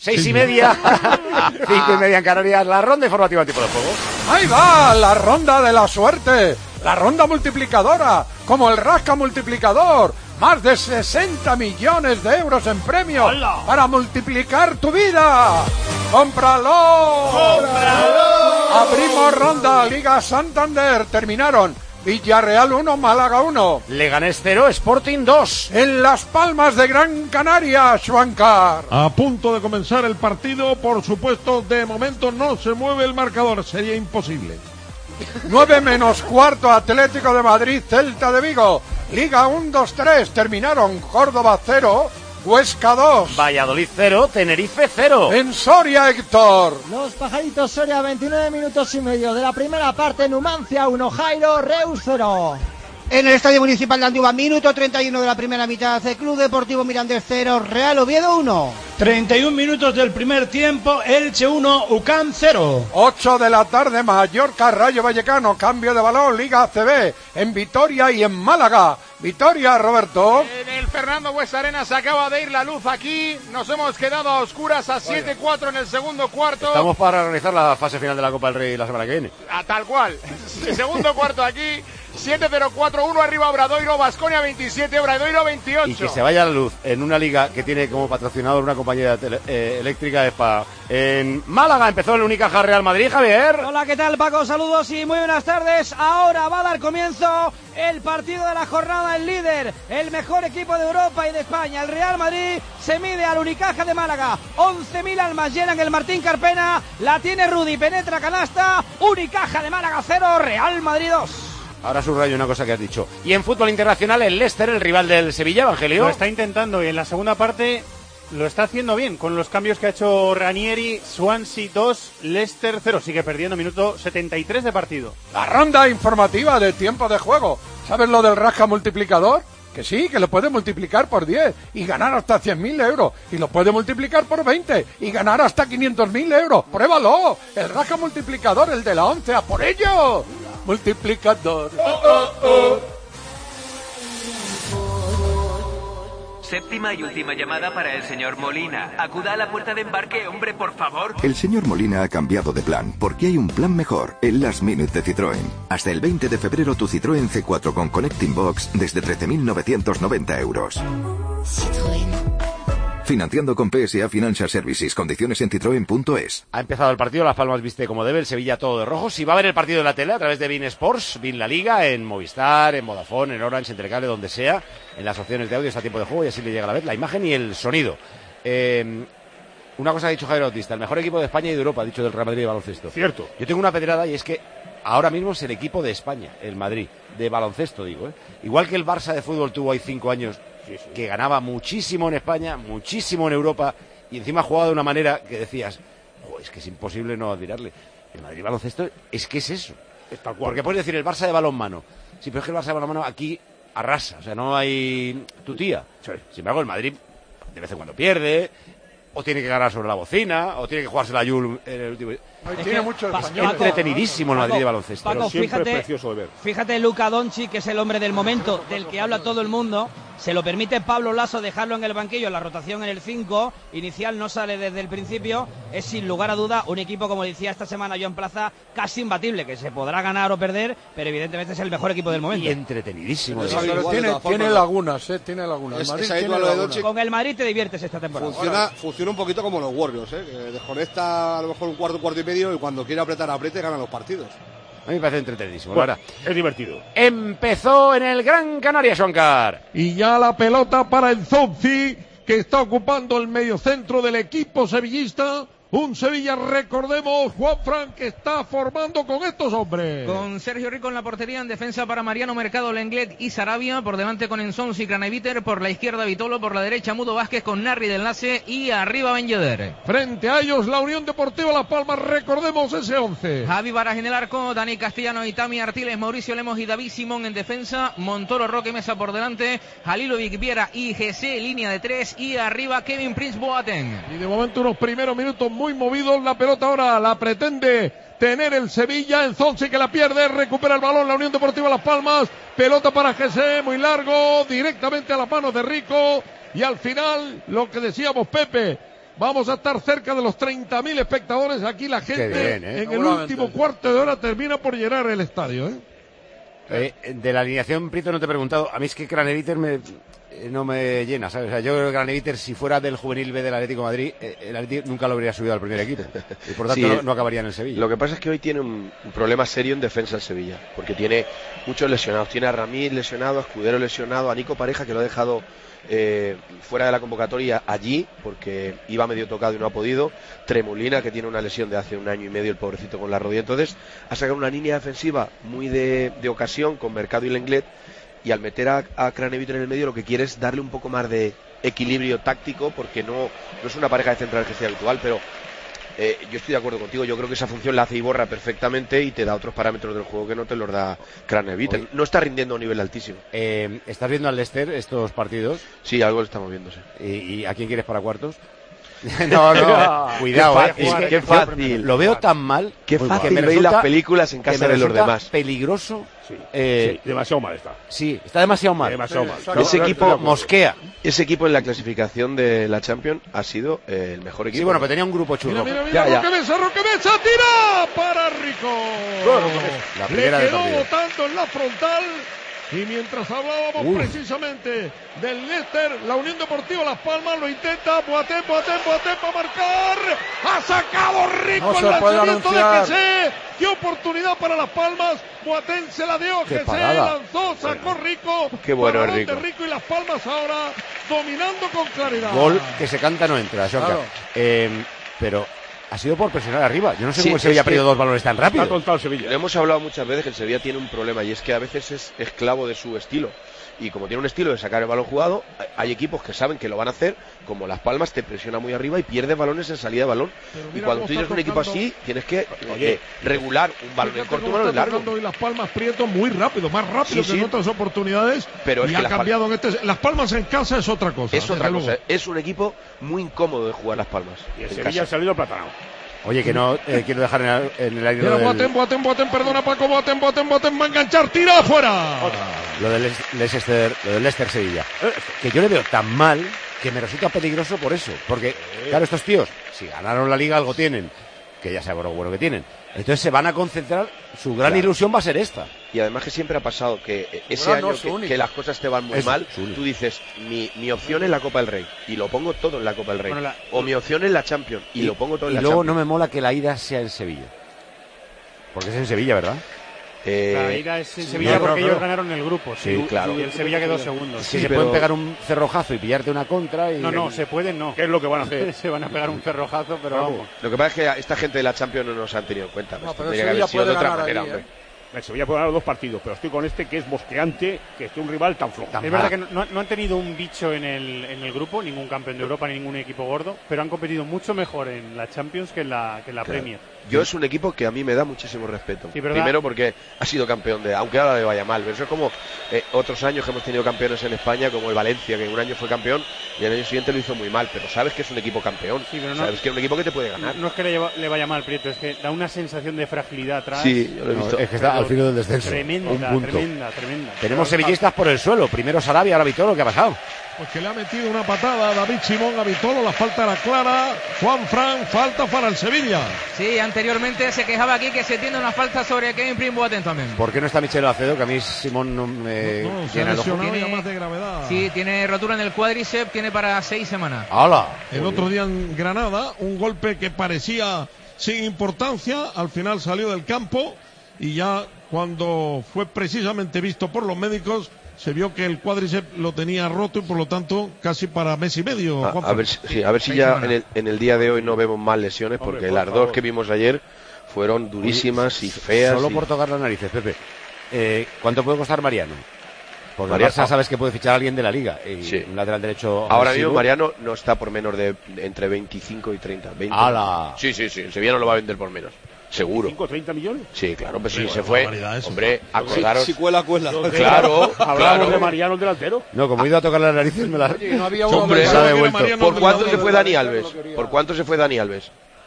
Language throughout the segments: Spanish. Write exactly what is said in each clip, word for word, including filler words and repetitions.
Seis y media, cinco y media en Canarias, la ronda informativa tipo de juego. ¡Ahí va! La ronda de la suerte, la ronda multiplicadora, como el rasca multiplicador. Más de sesenta millones de euros en premios. ¡Hola! Para multiplicar tu vida. ¡Cómpralo! ¡Cómpralo! Abrimos ronda, Liga Santander, terminaron Villarreal uno, Málaga uno. Leganés cero, Sporting dos. En Las Palmas de Gran Canaria, Schwankar. A punto de comenzar el partido, por supuesto, de momento no se mueve el marcador, sería imposible. nueve menos cuarto, Atlético de Madrid, Celta de Vigo. Liga uno, dos, tres, terminaron Córdoba cero, Huesca dos. Valladolid cero, Tenerife cero. En Soria, Héctor. Los pajaritos Soria, veintinueve minutos y medio de la primera parte, Numancia uno, Jairo, Reus cero. En el Estadio Municipal de Antigua, minuto treinta y uno de la primera mitad, el Club Deportivo Mirandés cero, Real Oviedo uno. treinta y un minutos del primer tiempo, Elche uno, U C A M cero. ocho de la tarde, Mallorca, Rayo Vallecano, cambio de balón, Liga A C B, en Vitoria y en Málaga. Vitoria, Roberto. En el Fernando Buesa Arena se acaba de ir la luz aquí, nos hemos quedado a oscuras a siete cuatro en el segundo cuarto. Estamos para organizar la fase final de la Copa del Rey la semana que viene. A tal cual, segundo cuarto aquí. siete cero cuatro uno arriba Obradoiro, Baskonia veintisiete, Obradoiro veintiocho. Y que se vaya la luz en una liga que tiene como patrocinador una compañía tele, eh, eléctrica es para... En Málaga empezó el Unicaja Real Madrid, Javier. Hola, ¿qué tal, Paco? Saludos y muy buenas tardes. Ahora va a dar comienzo el partido de la jornada. El líder, el mejor equipo de Europa y de España, el Real Madrid, se mide al Unicaja de Málaga. once mil almas llenan el Martín Carpena, la tiene Rudy, penetra canasta. Unicaja de Málaga cero, Real Madrid dos. Ahora subrayo una cosa que has dicho. Y en fútbol internacional, el Leicester, el rival del Sevilla, Evangelio. Lo está intentando y en la segunda parte lo está haciendo bien con los cambios que ha hecho Ranieri. Swansea dos, Leicester cero. Sigue perdiendo, minuto setenta y tres de partido. La ronda informativa de tiempo de juego. ¿Sabes lo del rasca multiplicador? Que sí, que lo puede multiplicar por diez y ganar hasta cien mil euros. Y lo puede multiplicar por veinte y ganar hasta quinientos mil euros. ¡Pruébalo! El rasca multiplicador, el de la once, ¡a por ello! Multiplicador. Oh, oh, oh. Séptima y última llamada para el señor Molina. Acuda a la puerta de embarque, hombre, por favor. El señor Molina ha cambiado de plan, porque hay un plan mejor, el Last Minute de Citroën. Hasta el veinte de febrero tu Citroën C cuatro con Connecting Box desde trece mil novecientos noventa euros. Citroën. Financiando con P S A Financial Services. Condiciones en citroen punto es. Ha empezado el partido, Las Palmas viste como debe, el Sevilla todo de rojo. Si va a ver el partido en la tele a través de Bein Sports, Bein La Liga, en Movistar, en Vodafone, en Orange, en Telecable, donde sea, en las opciones de audio está a tiempo de juego y así le llega a la vez la imagen y el sonido. Eh, una cosa ha dicho Javier Bautista, el mejor equipo de España y de Europa, ha dicho del Real Madrid de baloncesto. Cierto. Yo tengo una pedrada y es que ahora mismo es el equipo de España, el Madrid, de baloncesto digo, ¿eh? Igual que el Barça de fútbol tuvo ahí cinco años sí, sí. que ganaba muchísimo en España, muchísimo en Europa y encima jugaba de una manera que decías, oh, es que es imposible no admirarle. El Madrid baloncesto es que es eso. Es tal cual. Porque puedes decir el Barça de balonmano. Sí, pero es que el Barça de balonmano aquí arrasa, o sea, no hay tutía. Sí. Sin embargo, el Madrid de vez en cuando pierde, o tiene que ganar sobre la bocina, o tiene que jugarse la Yul en el último... Es tiene mucho es entretenidísimo el Madrid Paco, de baloncesto. Paco, siempre fíjate, es precioso de ver. Fíjate, Luka Doncic, que es el hombre del momento, del que habla todo el mundo. Se lo permite Pablo Lasso dejarlo en el banquillo, la rotación en el cinco, inicial no sale desde el principio. Es sin lugar a duda un equipo, como decía esta semana Joan Plaza, casi imbatible, que se podrá ganar o perder, pero evidentemente es el mejor equipo del momento. Y entretenidísimo. Sí, pero tiene, tiene lagunas, ¿eh? Tiene lagunas. Es, Madrid es tiene lagunas. Con el Madrid te diviertes esta temporada. Funciona, funciona un poquito como los Warriors, ¿eh? Que desconecta a lo mejor un cuarto, cuarto y medio y cuando quiere apretar, apriete y gana los partidos. A mí me parece entretenidísimo, bueno, ¿verdad? Es divertido. Empezó en el Gran Canaria, Shankar. Y ya la pelota para el Zopfi, que está ocupando el mediocentro del equipo sevillista. Un Sevilla, recordemos, Juanfran, que está formando con estos hombres. Con Sergio Rico en la portería, en defensa para Mariano Mercado, Lenglet y Sarabia, por delante con Ensons y Craneviter, por la izquierda Vitolo, por la derecha Mudo Vázquez con Narri de enlace y arriba Ben Yedder. Frente a ellos la Unión Deportiva Las Palmas, recordemos ese once. Javi Baraja en el arco, Dani Castellano y Tami Artiles, Mauricio Lemos y David Simón en defensa, Montoro, Roque Mesa por delante, Halilovic, Viera y G C, línea de tres y arriba Kevin Prince Boateng. Y de momento unos primeros minutos muy movidos, la pelota ahora la pretende tener el Sevilla, Enzonsi que la pierde, recupera el balón la Unión Deportiva Las Palmas, pelota para G C, muy largo, directamente a las manos de Rico, y al final, lo que decíamos Pepe, Vamos a estar cerca de los treinta mil espectadores. Aquí la gente bien, ¿eh? en el último cuarto de hora termina por llenar el estadio, ¿eh? Eh, de la alineación, Prieto, no te he preguntado. A mí es que Craneviter me, eh, no me llena, ¿sabes? O sea, yo creo que Craneviter, si fuera del juvenil B del Atlético de Madrid, eh, el Atlético nunca lo habría subido al primer equipo. Y por tanto Sí, no, no acabaría en el Sevilla. Lo que pasa es que hoy tiene un, un problema serio en defensa el Sevilla, porque tiene muchos lesionados. Tiene a Ramírez lesionado, a Escudero lesionado, a Nico Pareja, que lo ha dejado eh, fuera de la convocatoria allí, porque iba medio tocado y no ha podido. Tremolina, que tiene una lesión de hace un año y medio, el pobrecito, con la rodilla. Entonces, ha sacado una línea defensiva muy de, de ocasión, con Mercado y Lenglet, y al meter a, a Craneviter en el medio, lo que quiere es darle un poco más de equilibrio táctico, porque no, no es una pareja de centrales que sea habitual, pero eh, yo estoy de acuerdo contigo. Yo creo que esa función la hace Iborra perfectamente y te da otros parámetros del juego que no te los da Craneviter. No está rindiendo a un nivel altísimo. Eh, ¿Estás viendo al Leicester estos partidos? Sí, algo lo estamos viendo, sí. ¿Y, y a quién quieres para cuartos? no, no, cuidado, qué fácil, eh, es que qué fácil. Lo veo tan mal. Qué que fácil me veis resulta- las películas en que casa me de los resulta demás. Peligroso. Sí, eh, sí, demasiado mal está. Sí, está demasiado mal. Demasiado mal. No, Ese no, equipo no, mosquea. Ese equipo en la clasificación de la Champions ha sido eh, el mejor equipo. Sí, bueno, pero tenía un grupo churro. Mira, mira, mira, Ya, ya. Roque Mesa, Roque Mesa, tira para Rico. La primera Le del quedó partido. botando en la frontal. Y mientras hablábamos Uf. precisamente del Leicester, la Unión Deportiva Las Palmas lo intenta. Boateng, Boateng, Boateng para marcar. Ha sacado Rico No el se puede lanzamiento de anunciar. Jesse. Qué oportunidad para Las Palmas. Boateng se la dio. Qué Jesse parada. lanzó, sacó Rico. Qué bueno es Balón de Rico. Rico y Las Palmas ahora dominando con claridad. Gol que se canta no entra, Xonca. Claro. Eh, pero ha sido por presionar arriba. Yo no sé Sí, cómo el Sevilla es ha perdido que dos balones tan rápido. Está tontado el Sevilla. Lo hemos hablado muchas veces que el Sevilla tiene un problema, y es que a veces es esclavo de su estilo. Y como tiene un estilo de sacar el balón jugado, hay equipos que saben que lo van a hacer, como Las Palmas te presiona muy arriba y pierdes balones en salida de balón. Pero Y mira cuando cómo tú tienes está un equipo tocando- así, tienes que Oye, eh, regular un balón en Fíjate corto, un cómo balón en está largo. tocando hoy Las Palmas Prieto muy rápido, más rápido Sí, que sí. en otras oportunidades. Pero es y que ha Las Pal- cambiado en este. Las Palmas en casa es otra cosa. Es otra desde cosa, luego. es un equipo muy incómodo de jugar Las Palmas. Y el en Sevilla ha casa. salido platanado. Oye, que no eh, quiero dejar en el, en el aire Mira, lo del, Boateng, Boateng, Boateng, perdona Paco, Boateng, Boateng, Boateng, va a enganchar, tira afuera. lo del Les- Leicester, lo del Leicester Sevilla. Que yo le veo tan mal que me resulta peligroso por eso. Porque, claro, estos tíos, si ganaron la liga, algo tienen. Que ya sabemos lo bueno que tienen. Entonces se van a concentrar, su gran Claro. ilusión va a ser esta. Y además que siempre ha pasado que eh, ese Bueno, no año es que, única. que las cosas te van muy Es mal, su única. tú dices, mi, mi opción es la Copa del Rey, y lo pongo todo en la Copa del Rey. Bueno, la- O mi opción es la Champions, y, lo pongo todo en y la luego Champions. no me mola que la ida sea en Sevilla. Porque es en Sevilla, ¿verdad? Eh, La ida es en sí, Sevilla claro, porque claro. ellos ganaron el grupo. Sí, claro. Y el Sevilla quedó segundo. Sí, Sí, se pero- pueden pegar un cerrojazo y pillarte una contra y... No, no, se pueden no. ¿Qué es lo que van a hacer? Se van a pegar un cerrojazo, pero Vamos. vamos. Lo que pasa es que a esta gente de la Champions no nos han tenido en cuenta. No, Esto pero tendría que Sevilla haber sido de puede otra ganar manera, allí, hombre. ¿eh? El Sevilla puede ganar dos partidos, pero estoy con este que es mosqueante, que es un rival tan flojo. Tan Es verdad mal. que no, no han tenido un bicho en el, en el grupo, ningún campeón de Europa, ni ningún equipo gordo, pero han competido mucho mejor en la Champions que en la, que en la Claro. Premier. Yo es un equipo que a mí me da muchísimo respeto. Sí, ¿verdad? Primero porque ha sido campeón de, aunque ahora le vaya mal, pero eso es como eh, otros años que hemos tenido campeones en España, como el Valencia, que un año fue campeón y el año siguiente lo hizo muy mal, pero sabes que es un equipo campeón, Sí, pero no- sabes que es un equipo que te puede ganar. No, no es que le, lleva- le vaya mal, Prieto, es que da una sensación de fragilidad atrás. Sí, yo lo he No, visto. es que está al filo del descenso. Tremenda, un punto. tremenda, tremenda. Tenemos sevillistas por el suelo. Primero Sarabia, ahora Vitolo. ¿Qué ha pasado? Pues que le ha metido una patada a David Simón a Vitolo, la falta era clara. Juan Fran, falta para el Sevilla. Sí, anteriormente se quejaba aquí que se tiene una falta sobre Kevin Prince Boateng también. ¿Por qué no está Michel Acedo? Que a mí Simón no me No, se ha llena el ojo. lesionado ya Tiene- más de gravedad. Sí, tiene rotura en el cuádriceps, tiene para seis semanas. ¡Hala! El otro día en Granada, un golpe que parecía sin importancia, al final salió del campo y ya cuando fue precisamente visto por los médicos, se vio que el cuádriceps lo tenía roto y por lo tanto casi para mes y medio. A, Juanfran. a ver, si- sí, a ver si Seis ya semanas. en el, en el día de hoy no vemos más lesiones, Hombre, porque por las favor. dos que vimos ayer fueron durísimas y feas. Solo y- por tocar las narices, Pepe. Eh, ¿Cuánto puede costar Mariano? Porque Mariano- Barça sabes que puede fichar a alguien de la liga. Y Sí. un lateral derecho. Ahora ofensivo. mismo Mariano no está por menos de entre veinticinco y treinta. veinte. ¡Hala! Sí, sí, sí. El Sevilla no lo va a vender por menos. Seguro. ¿cinco o treinta millones? Sí, claro, pues sí, Hombre, se bueno, fue. barbaridad eso. Hombre, acordaros. Si cuela, cuela. Claro, Hablamos claro. de Mariano, el delantero. No, como he ido a tocar las narices, me la. Oye, no había uno Hombre, que se ha pensaba que era devuelto. Mariano ¿Por del cuánto lado se de fue la Dani derecha, Alves? no lo quería. ¿Por cuánto se fue Dani Alves?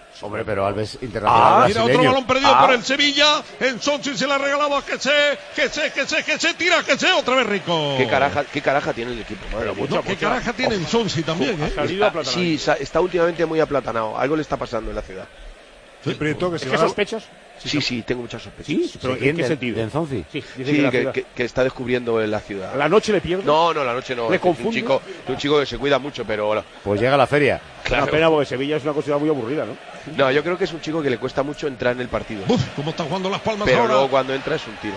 Hombre, pero Alves internacional Ah, brasileño. mira, otro balón perdido Ah. por el Sevilla. En Sonsi se la ha regalado a que se, que se, que se, que se tira, que se, otra vez Rico. ¿Qué caraja, qué caraja tiene el equipo? Madre mía. No, qué caraja tiene en Sonsi también, ¿eh? Está- sí, sa- está últimamente muy aplatanado. Algo le está pasando en la ciudad. Sí, Prieto, que ¿Es se que gana- sospechas? Sí, sí, tengo muchas sospechas. ¿Sí? ¿Pero en qué sentido? ¿De Enzonzi? Sí, dice Sí, que la que, ciudad- que- que está descubriendo en la ciudad. ¿La noche le pierde? No, no, la noche no. ¿Le es un confunde? chico, es un chico que se cuida mucho, pero Pues llega la feria. claro. Una pena porque Sevilla es una cosa muy aburrida, ¿no? No, yo creo que es un chico que le cuesta mucho entrar en el partido. Uf, cómo está jugando Las Palmas Pero ahora. luego cuando entra es un tiro.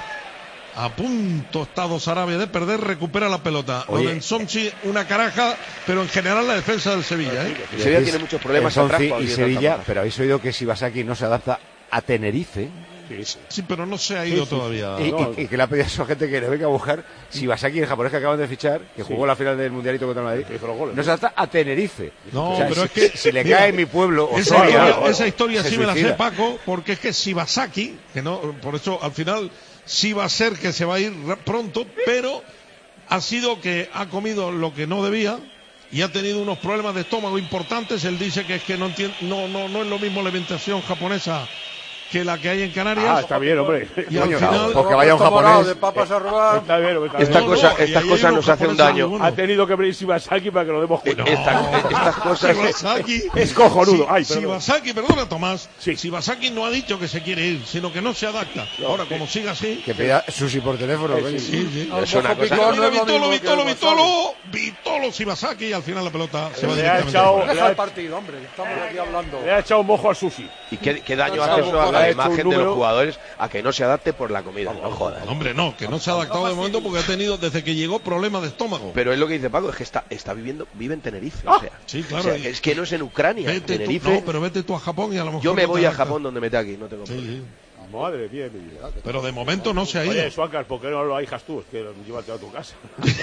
A punto está Dos Arabia de perder, recupera la pelota. Oye. Lo de Ensonsi, una caraja, pero en general la defensa del Sevilla, ¿eh? El Sevilla tiene muchos problemas atrás Enzonzi cuando y viene Sevilla, tanta pero habéis oído que Shibasaki no se adapta a Tenerife. Sí, pero no se ha ido Sí, sí. todavía. Y, y- y que le ha pedido a su gente que le venga a buscar Shibasaki, el japonés que acaban de fichar, que Sí. jugó la final del Mundialito contra el Madrid. hizo los goles, No se adapta a Tenerife. No, O sea, pero si, es que si le mira, cae en mi pueblo o esa, Soria, historia, o- esa historia se sí me la sé, suicida. Paco, porque es que Shibasaki, que no, por eso al final sí va a ser que se va a ir ra- pronto, pero ha sido que ha comido lo que no debía y ha tenido unos problemas de estómago importantes. Él dice que es que no entiende, no, no, no es lo mismo la alimentación japonesa que la que hay en Canarias. Ah, está bien, hombre. Y al Coño, final, porque vaya un Está morado japonés. de papas a robar. Está bien, está Esta bien. cosa, no, y estas ahí cosas hay nos unos hacen un japoneses daño. algunos. Ha tenido que venir Shibasaki para que lo demos cuenta. Estas, estas cosas. Shibasaki, Es cojonudo. Si- Ay, perdón. Shibasaki, perdona Tomás, Sí. Shibasaki no ha dicho que se quiere ir, sino que no se adapta. Ahora, como siga así... Que pida sushi por teléfono. coño. Sí, sí. Es una cosa. Mira, no es lo Vitolo, mismo que Vitolo, el Vitolo, Vitolo, Shibasaki, y al final la pelota se va Le ha directamente. echado- fuera. Deja el partido, hombre. Estamos aquí hablando. Le ha echado un mojo al sushi. ¿Y qué, qué daño No, hace no, eso a no, la ha hecho imagen un de número- los jugadores a que no se adapte por la comida? No jodas. Hombre, no, que no se ha adaptado de momento porque ha tenido desde que llegó problemas de estómago. Pero es lo que dice Paco, es que está, está viviendo, vive en Tenerife. Ah, o sea, sí, claro, o sea, y- es que no es en Ucrania. Vete tú, Tenerife. no, pero vete tú a Japón y a lo mejor Yo me no te voy a adaptas. Japón donde me tenga aquí, no tengo Sí, problema. sí. Madre mía, mi vida. Pero de momento no se ha ido. Oye, Suácar, ¿por qué no lo hijas tú? Es que llévate a tu casa.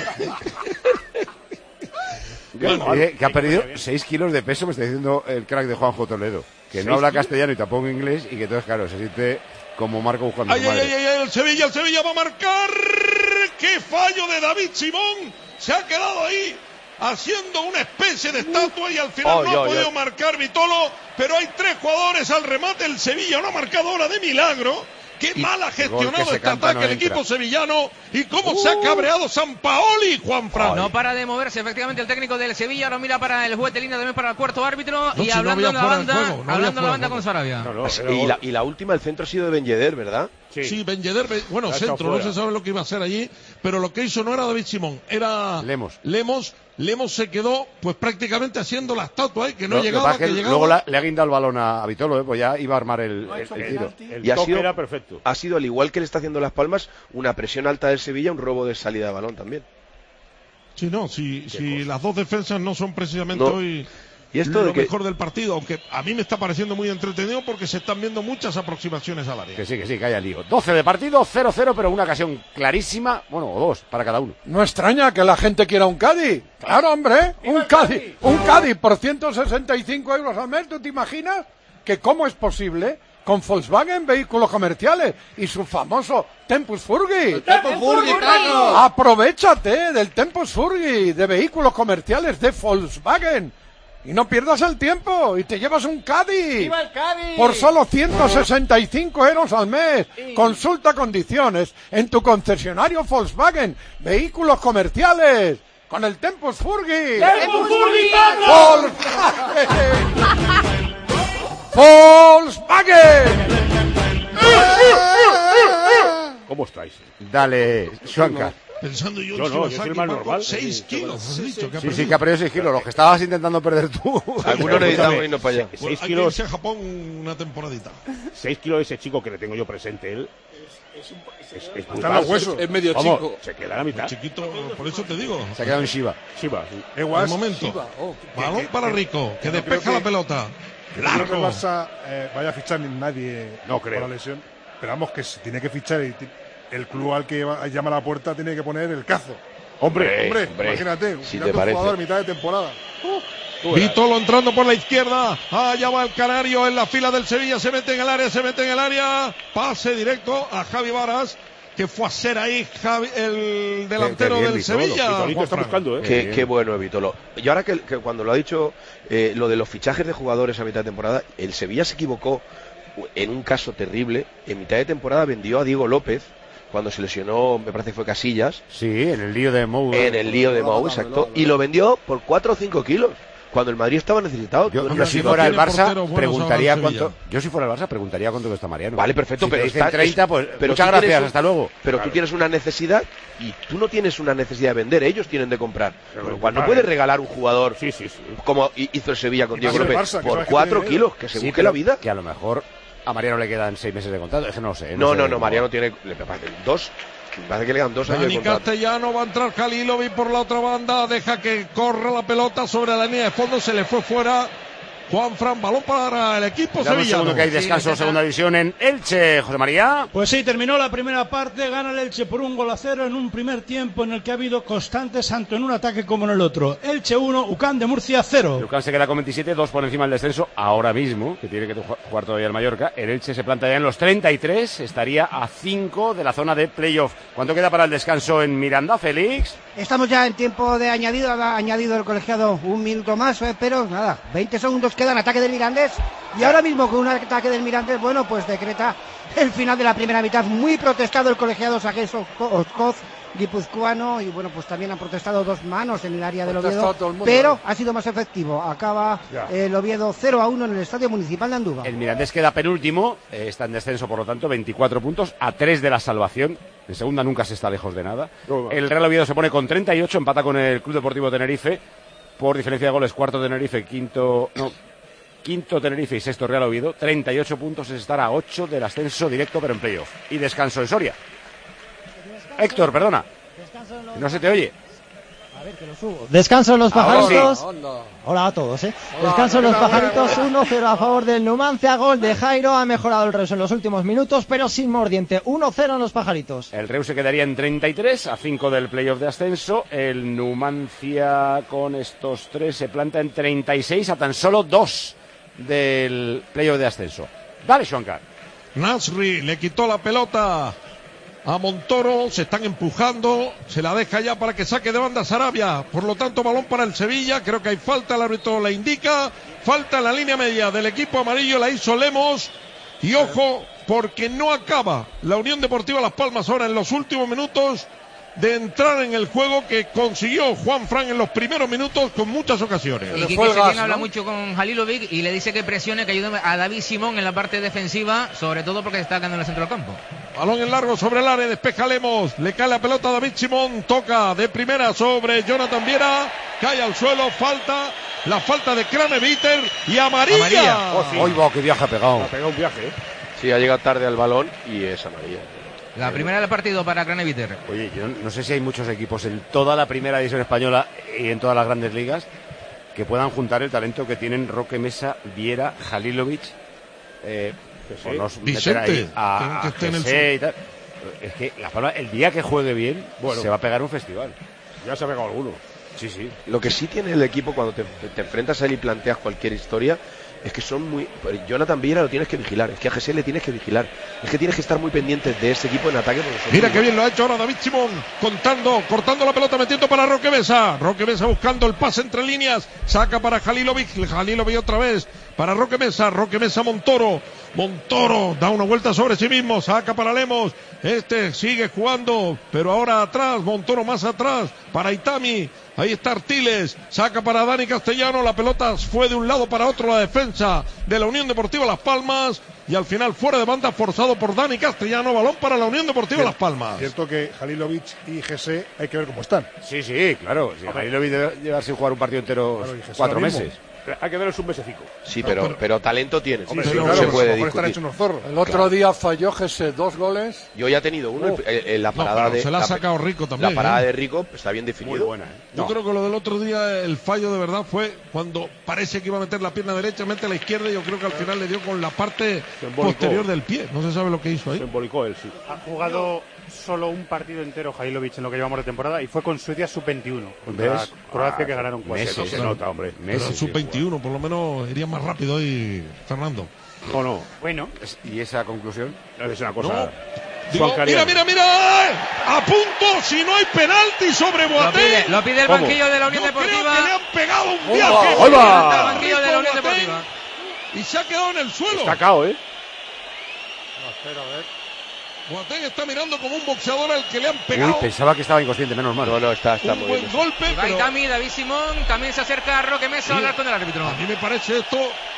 Bueno, oye, que ha perdido seis kilos de peso, me está diciendo el crack de Juanjo Toledo. Que no ¿Seis habla kilos? castellano y tampoco inglés y que entonces, claro, se siente como Marco buscando a Ay, su ay, madre. ay, ay, el Sevilla, el Sevilla va a marcar. ¡Qué fallo de David Simón! Se ha quedado ahí haciendo una especie de estatua y al final Oh, no yo, ha podido yo. marcar Vitolo, pero hay tres jugadores al remate. El Sevilla, una marcadora de milagro. Qué Y mal ha el gol que gestionado se este canta ataque no el entra. equipo sevillano y cómo se ha cabreado Sampaoli, Juan Fran. No para de moverse efectivamente el técnico del Sevilla, ahora mira para el juez de línea también para el cuarto árbitro No, y si no hablando había en la fuera de banda, juego, no había hablando en fuera la de banda juego. con Sarabia. No, no, Así- era y, gol. la, y la última, el centro ha sido de Ben Yedder, ¿verdad? Sí. Sí, Ben Yedder, Ben- bueno, La ha echado centro, no fuera. se sabe lo que iba a hacer allí, pero lo que hizo no era David Simón, era Lemos. Lemos, Lemos se quedó pues prácticamente haciendo la estatua ahí, que no Lo- lo que llegaba, pasa es que, que llegaba. luego la- le ha guindado el balón a, a Vitolo, ¿eh? Pues ya iba a armar el, el- el tiro. El Y ha toque sido- era perfecto. Ha sido, al igual que le está haciendo Las Palmas, una presión alta del Sevilla, un robo de salida de balón también. Sí, no, si, si las dos defensas no son precisamente No. hoy Y esto lo de que, mejor del partido, aunque a mí me está pareciendo muy entretenido porque se están viendo muchas aproximaciones al área. Que sí, que sí, que haya lío. doce de partido, cero cero, pero una ocasión clarísima, bueno, o dos, para cada uno. No extraña que la gente quiera un Cádiz. Claro, hombre, un Cádiz. Un Cádiz por ciento sesenta y cinco euros al mes. ¿Tú te imaginas que cómo es posible con Volkswagen Vehículos Comerciales y su famoso Tempus Furgi? Tempus Furgi, Paco. Aprovechate del Tempus Furgi de Vehículos Comerciales de Volkswagen. Y no pierdas el tiempo y te llevas un Cádiz. ¡Viva el Cádiz! Por solo ciento sesenta y cinco euros al mes. Consulta condiciones en tu concesionario Volkswagen. Vehículos comerciales. Con el Tempus Furgi. ¡Tempus Furgi, Volkswagen. Volkswagen. ¿Cómo estáis? Dale, Shuanca. Pensando yo, Yo en no, yo Shibasaki, soy el más Paco, normal. seis Sí, kilos, has dicho que ha Sí, sí, perdido. que ha perdido seis kilos, los que estabas intentando perder tú. algunos necesitamos irnos para allá. Pues seis hay que kilos, irse a Japón una temporadita. seis kilos de ese chico que le tengo yo presente, él. Es, es, es Están brutal. los huesos. Es medio Vamos, chico. se queda a la mitad. Chiquito, por eso te digo. Se ha quedado en Shiba. Shiba, sí. De momento. Balón para Rico, que no creo despeja que- la pelota. Que no creo que el Largo. Barça eh, vaya a fichar ni nadie No por creo. la lesión. Pero vamos, que se tiene que fichar y ti- el club al que va- llama a la puerta tiene que poner el cazo. Hombre, Hombre, hombre, imagínate, si un te parece. jugador a mitad de temporada. Vitolo entrando por la izquierda. Allá va el Canario en la fila del Sevilla. Se mete en el área, se mete en el área. Pase directo a Javi Varas, que fue a ser ahí Javi, el delantero Qué- qué bien, del Vitolo. Sevilla. Vitolito está buscando, ¿eh? Qué, qué bueno es Vitolo. Y ahora que, que cuando lo ha dicho, eh, lo de los fichajes de jugadores a mitad de temporada, el Sevilla se equivocó en un caso terrible. En mitad de temporada vendió a Diego López, cuando se lesionó, me parece que fue Casillas. Sí, en el lío de Mou. En el lío de Mou, exacto. Y lo vendió por cuatro o cinco kilos, cuando el Madrid estaba necesitado. Yo, Tú- yo si fuera el Barça, preguntaría cuánto. Yo si fuera el Barça, preguntaría cuánto cuesta Mariano. Vale, perfecto, Si pero te dicen está- treinta, es- pues pero muchas tú tienes gracias, un- hasta luego. Pero Claro. tú tienes una necesidad y tú no tienes una necesidad de vender, ellos tienen de comprar. Con lo cual no vale. puedes regalar un jugador como hi- hizo el Sevilla con Y Diego más el López Barça, que por sabes que cuatro tiene kilos, que se Sí, busque pero la vida. Que a lo mejor a Mariano le quedan seis meses de contrato, es que no lo sé. No, sé no, no, cómo- Mariano tiene le parece dos, me parece que le quedan dos años de Dani contrato. Castellano, va a entrar Halilovic por la otra banda, deja que corra la pelota sobre la línea de fondo, se le fue fuera Juan Fran, balón para el equipo Dame un sevillano. segundo que hay descanso, segunda división en Elche, José María. Pues sí, terminó la primera parte, gana el Elche por un gol a cero en un primer tiempo en el que ha habido constantes tanto en un ataque como en el otro. Elche uno, UCAM de Murcia cero. Lucán se queda con veintisiete, dos por encima del descenso ahora mismo, que tiene que ju- jugar todavía el Mallorca. El Elche se planta ya en los treinta y tres, estaría a cinco de la zona de playoff. ¿Cuánto queda para el descanso en Miranda, Félix? Estamos ya en tiempo de añadido, ha añadido el colegiado un minuto más, eh, pero nada, veinte segundos quedan, ataque del Mirandés, y ahora mismo con un ataque del Mirandés, bueno, pues decreta el final de la primera mitad, muy protestado el colegiado Sagues Oscoz, guipuzcoano, y bueno, pues también han protestado dos manos en el área del Protestado Oviedo, todo el mundo, pero ¿eh? ha sido más efectivo, acaba Ya. el Oviedo cero a uno en el Estadio Municipal de Andúba. El Mirandés queda penúltimo, eh, está en descenso por lo tanto, veinticuatro puntos, a tres de la salvación. En segunda nunca se está lejos de nada. El Real Oviedo se pone con treinta y ocho, empata con el Club Deportivo Tenerife por diferencia de goles, cuarto Tenerife, quinto, no, quinto Tenerife y sexto Real Oviedo, treinta y ocho puntos, es estar a ocho del ascenso directo pero en playoff. Y descanso en Soria. Héctor, perdona, no se te oye. A ver, que lo subo. Descanso en los Ahora pajaritos. sí. Hola a todos, ¿eh? Hola, Descanso en los hola, hola, pajaritos. hola. uno cero a favor del Numancia. Gol de Jairo. Ha mejorado el Reus en los últimos minutos, pero sin mordiente. uno cero en los pajaritos. El Reus se quedaría en treinta y tres, a cinco del playoff de ascenso. El Numancia con estos tres se planta en treinta y seis, a tan solo dos del playoff de ascenso. Dale, Shankar. Nasri le quitó la pelota a Montoro, se están empujando, se la deja ya para que saque de banda Sarabia, por lo tanto balón para el Sevilla, creo que hay falta, el árbitro la indica, falta en la línea media del equipo amarillo, la hizo Lemos, y ojo, porque no acaba la Unión Deportiva Las Palmas ahora en los últimos minutos de entrar en el juego que consiguió Juan Fran en los primeros minutos con muchas ocasiones. Y Quique Setién habla mucho con Halilovic y le dice que presione, que ayude a David Simón en la parte defensiva, sobre todo porque se está quedando en el centro del campo. Balón en largo sobre el área, despeja Lemos, le cae la pelota a David Simón, toca de primera sobre Jonathan Viera, cae al suelo, falta, la falta de Craneviter y amarilla. Amarilla. Oh, sí. Hoy va, qué viaje ha pegado. Ha pegado un viaje, ¿eh? Sí, ha llegado tarde al balón y es amarilla. La primera del partido para Craneviter. Oye, yo no sé si hay muchos equipos en toda la primera división española y en todas las grandes ligas que puedan juntar el talento que tienen Roque Mesa, Viera, Halilovic, eh, por no meter Vicente, ahí a, que- que a esté en el José y tal. Es que La Palma, el día que juegue bien, Bueno. se va a pegar un festival. Ya se ha pegado alguno. Sí, sí. Lo que sí tiene el equipo cuando te, te enfrentas a él y planteas cualquier historia es que son muy... Jonathan Viera lo tienes que vigilar, es que a G S le tienes que vigilar, es que tienes que estar muy pendientes de ese equipo en ataque. porque son Mira muy qué bien lo ha hecho ahora David Simón, contando, cortando la pelota, metiendo para Roque Mesa. Roque Mesa buscando el pase entre líneas, saca para Halilovic, Halilovic otra vez para Roque Mesa, Roque Mesa Montoro, Montoro da una vuelta sobre sí mismo, saca para Lemos, este sigue jugando, pero ahora atrás, Montoro más atrás, para Itami, ahí está Artiles, saca para Dani Castellano, la pelota fue de un lado para otro, la defensa de la Unión Deportiva Las Palmas, y al final fuera de banda forzado por Dani Castellano, balón para la Unión Deportiva Las Palmas. Cierto que Halilovic y G S hay que ver cómo están. Sí, sí, claro. Si Halilovic debe llevar sin jugar un partido entero Claro, y Jesús cuatro ahora mismo. meses. Hay que darles un mesecico. Sí, pero, pero, pero talento tiene, Hombre, sí, sí, no claro, se pero puede a lo mejor están discutir. hechos unos zorros. El otro Claro. día falló G S dos goles. Yo ya he tenido uno, Oh. el- el- la No, parada pero de... se la ha la- sacado Rico también. La parada ¿eh? de Rico está bien definido. Muy buena, ¿eh? Yo No. creo que lo del otro día, el fallo de verdad fue cuando parece que iba a meter la pierna derecha, mete la izquierda y yo creo que al final le dio con la parte Se embolicó. posterior del pie. No se sabe lo que hizo Se ahí. embolicó él, sí. Ha jugado solo un partido entero Halilovic en lo que llevamos de temporada y fue con Suecia sub veintiuno contra ¿Ves? Croacia Ah, que ganaron cuatro. meses, Se nota, hombre. Pero Meses, el sub sí, veintiuno, por lo menos iría más rápido ahí, Fernando. No, no. Bueno, ¿Y esa conclusión? Es una cosa. Digo, mira, mira, mira, a punto, si no hay penalti sobre Boateng. Lo pide, lo pide el ¿Cómo? banquillo de la Unión Yo Deportiva. creo que le han pegado un ¡Oba! viaje. ¡Oba! El banquillo de la Unión Deportiva. Y se ha quedado en el suelo. Está cao, ¿eh? No, espera, a ver. Boateng está mirando como un boxeador al que le han pegado. Uy, pensaba que estaba inconsciente, menos mal. No, no, está, está un muy buen bien. golpe. Y va Pero Itami, David Simón, también se acerca a Roque Mesa a hablar con el árbitro. a mí me parece esto.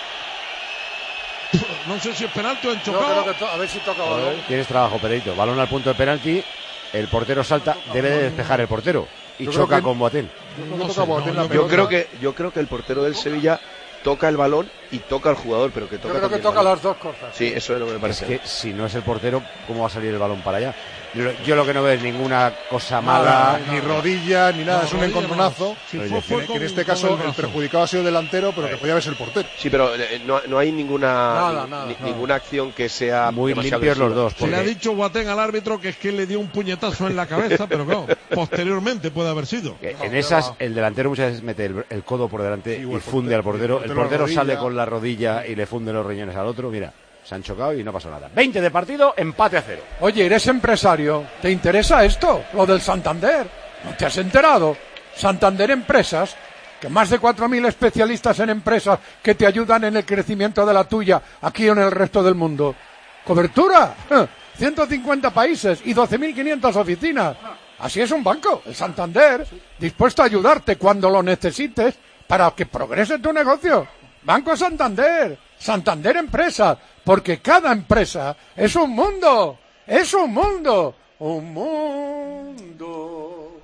No sé si es penalti o en Yo chocado. creo que to- a ver si toca balón. Tienes trabajo, Pereito. Balón al punto de penalti. El portero salta, debe de despejar el portero. Y Yo creo choca que- con Boateng. Yo creo que No toca sé, Boateng no, la yo Yo pelota. creo que yo creo que el portero del Sevilla toca el balón y toca al jugador, pero que toca Yo creo que también toca el balón. las dos cosas. Sí, eso es lo que me Es parece. que si no es el portero, ¿cómo va a salir el balón para allá? Yo, yo lo que no veo es ninguna cosa Nada, mala. ni rodilla, ni nada, No, es un rodilla encontronazo. no. Si Oye, fue, Que, fue que con- en este con caso el el, brazo. perjudicado ha sido el delantero, pero que podía haber sido el portero. Sí, pero eh, no, no hay ninguna Nada, ni- nada, ni- nada. ninguna acción que sea Muy demasiado limpios los agresiva. dos. Se le ha porque- dicho Boateng al árbitro que es que le dio un puñetazo en la cabeza, pero claro, posteriormente puede haber sido. que En esas, el delantero muchas veces mete el, el codo por delante Sí, o y el funde portero- al portero. el El portero la portero rodilla. sale con la rodilla y le funde los riñones al otro. Mira, se han chocado y no pasó nada. veinte de partido, empate a cero. Oye, eres empresario. ¿Te interesa esto? Lo del Santander. ¿No te has enterado? Santander Empresas, que más de cuatro mil especialistas en empresas que te ayudan en el crecimiento de la tuya aquí o en el resto del mundo. ¿Cobertura? ¡Eh! ciento cincuenta países y doce mil quinientas oficinas. Así es un banco, el Santander, dispuesto a ayudarte cuando lo necesites para que progrese tu negocio. Banco Santander, Santander Empresas, porque cada empresa es un mundo, es un mundo, un mundo.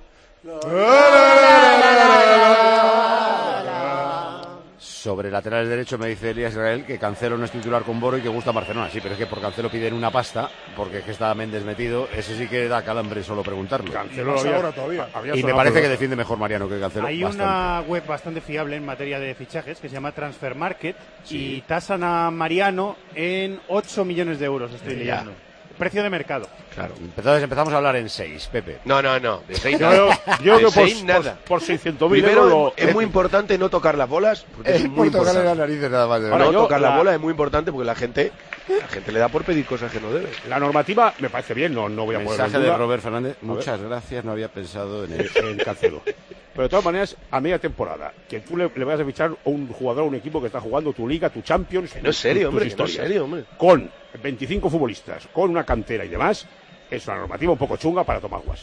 Sobre laterales derecho me dice Elías Israel que Cancelo no es titular con Boro y que gusta Barcelona. Sí, pero es que por Cancelo piden una pasta, porque es que está Méndez metido. Ese sí que da calambre solo preguntarlo. Cancelo Más había- ahora todavía. había Y me sonado parece por- que defiende mejor Mariano que Cancelo. Hay bastante. una web bastante fiable en materia de fichajes que se llama Transfer Market y tasan a Mariano en ocho millones de euros, estoy Ya. leyendo. Precio de mercado. Claro. Entonces empezamos a hablar en seis, Pepe. No, no, no. De seis Yo, nada. yo De que por, seis nada. por, por seiscientos mil Primero, euros lo- es muy importante no tocar las bolas. Porque es muy por tocarle importante. las narices nada más. De Ahora, verdad. No yo tocar la la- bola es muy importante porque la gente, la gente le da por pedir cosas que no debe. La normativa me parece bien, no, no voy a poner Mensaje en de duda Robert Fernández. ver. Muchas gracias, no había pensado en él. en Cancelo. Pero de todas maneras, a media temporada, que tú le, le vayas a fichar a un jugador, a un equipo que está jugando tu liga, tu Champions, Que no es serio, tus hombre, que no es historias, serio, hombre. con veinticinco futbolistas, con una cantera y demás, es una normativa un poco chunga para tomar guas.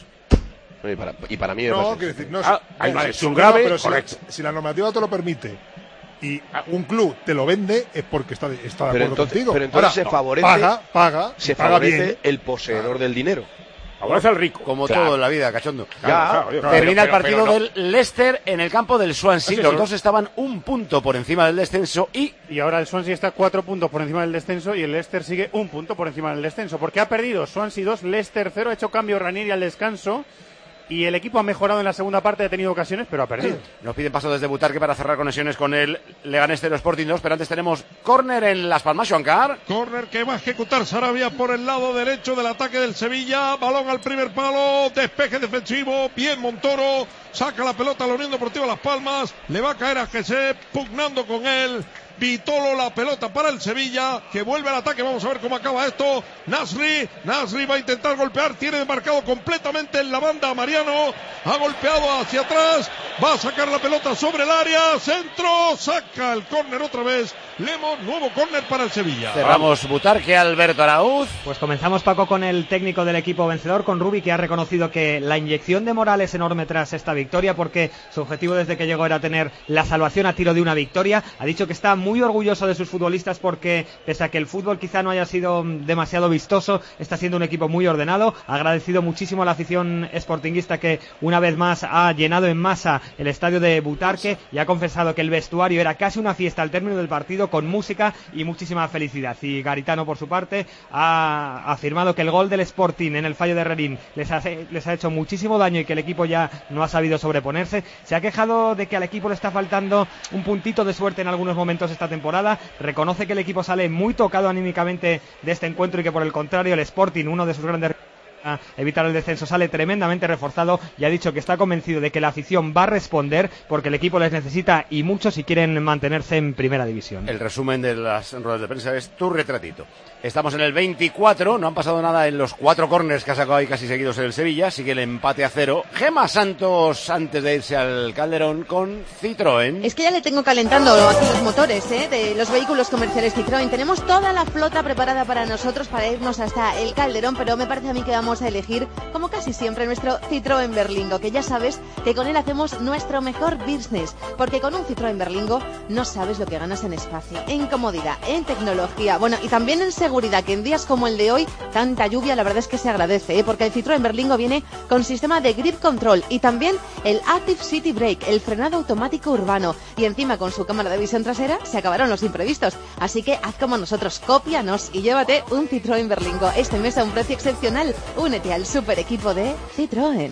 Y para, y para mí me No, parece- quiero decir, no, Ah, si- hay no, una si- lesión no, grave, pero si la, correcto. si la normativa te lo permite y un club te lo vende es porque está de, está de Pero acuerdo entonces, contigo. pero entonces Ahora, se no, favorece, paga, paga, se paga favorece bien. el poseedor del dinero. Favorece al rico. Como Claro. todo en la vida, cachondo. Ya, Claro, claro, Termina el pero- partido pero no. del Leicester en el campo del Swansea. Sí, Los sí. dos estaban un punto por encima del descenso y Y ahora el Swansea está cuatro puntos por encima del descenso y el Leicester sigue un punto por encima del descenso. Porque ha perdido Swansea dos, Leicester cero, ha hecho cambio Ranieri al descanso y el equipo ha mejorado en la segunda parte, ha tenido ocasiones, pero ha perdido. nos piden paso desde Butarque para cerrar conexiones con el Leganés cero Sporting dos. Pero antes tenemos córner en Las Palmas, Joancar. Córner que va a ejecutar Sarabia por el lado derecho del ataque del Sevilla. Balón al primer palo. Despeje defensivo. Bien Montoro. Saca la pelota a la Unión Deportiva Las Palmas. Le va a caer a Jesse pugnando con él. Vitolo la pelota para el Sevilla, que vuelve al ataque. Vamos a ver cómo acaba esto. Nasri, Nasri va a intentar golpear. Tiene marcado completamente en la banda a Mariano. Ha golpeado hacia atrás. Va a sacar la pelota sobre el área. Centro. Saca el córner otra vez. Lemos, nuevo córner para el Sevilla. Cerramos Butarque, Alberto Araúz. Pues comenzamos, Paco, con el técnico del equipo vencedor, con Rubi, que ha reconocido que la inyección de moral es enorme tras esta victoria, porque su objetivo desde que llegó era tener la salvación a tiro de una victoria. Ha dicho que está muy orgulloso de sus futbolistas porque, pese a que el fútbol quizá no haya sido demasiado vistoso, está siendo un equipo muy ordenado. Ha agradecido muchísimo a la afición sportinguista que una vez más ha llenado en masa el estadio de Butarque y ha confesado que el vestuario era casi una fiesta al término del partido, con música y muchísima felicidad. Y Garitano, por su parte, ha afirmado que el gol del Sporting en el fallo de Rerín les ha, les ha hecho muchísimo daño y que el equipo ya no ha sabido sobreponerse. Se ha quejado de que al equipo le está faltando un puntito de suerte en algunos momentos esta temporada. Reconoce que el equipo sale muy tocado anímicamente de este encuentro y que, por el contrario, el Sporting, uno de sus grandes para evitar el descenso sale tremendamente reforzado y ha dicho que está convencido de que la afición va a responder porque el equipo les necesita y mucho si quieren mantenerse en primera división. El resumen de las ruedas de prensa es tu retratito. Estamos en el veinticuatro, no han pasado nada en los cuatro córners que ha sacado ahí casi seguidos el Sevilla, sigue el empate a cero. Gema Santos antes de irse al Calderón con Citroën. Es que ya le tengo calentando aquí los motores ¿eh? de los vehículos comerciales Citroën. Tenemos toda la flota preparada para nosotros para irnos hasta el Calderón, pero me parece a mí que vamos a elegir, como casi siempre, nuestro Citroën Berlingo, que ya sabes que con él hacemos nuestro mejor business, porque con un Citroën Berlingo no sabes lo que ganas en espacio, en comodidad, en tecnología, bueno, y también en seguridad, que en días como el de hoy, tanta lluvia, la verdad es que se agradece, ¿eh? porque el Citroën Berlingo viene con sistema de grip control y también el Active City Brake, el frenado automático urbano, y encima con su cámara de visión trasera se acabaron los imprevistos, así que haz como nosotros, cópianos y llévate un Citroën Berlingo este mes a un precio excepcional. Únete al super equipo de Citroën.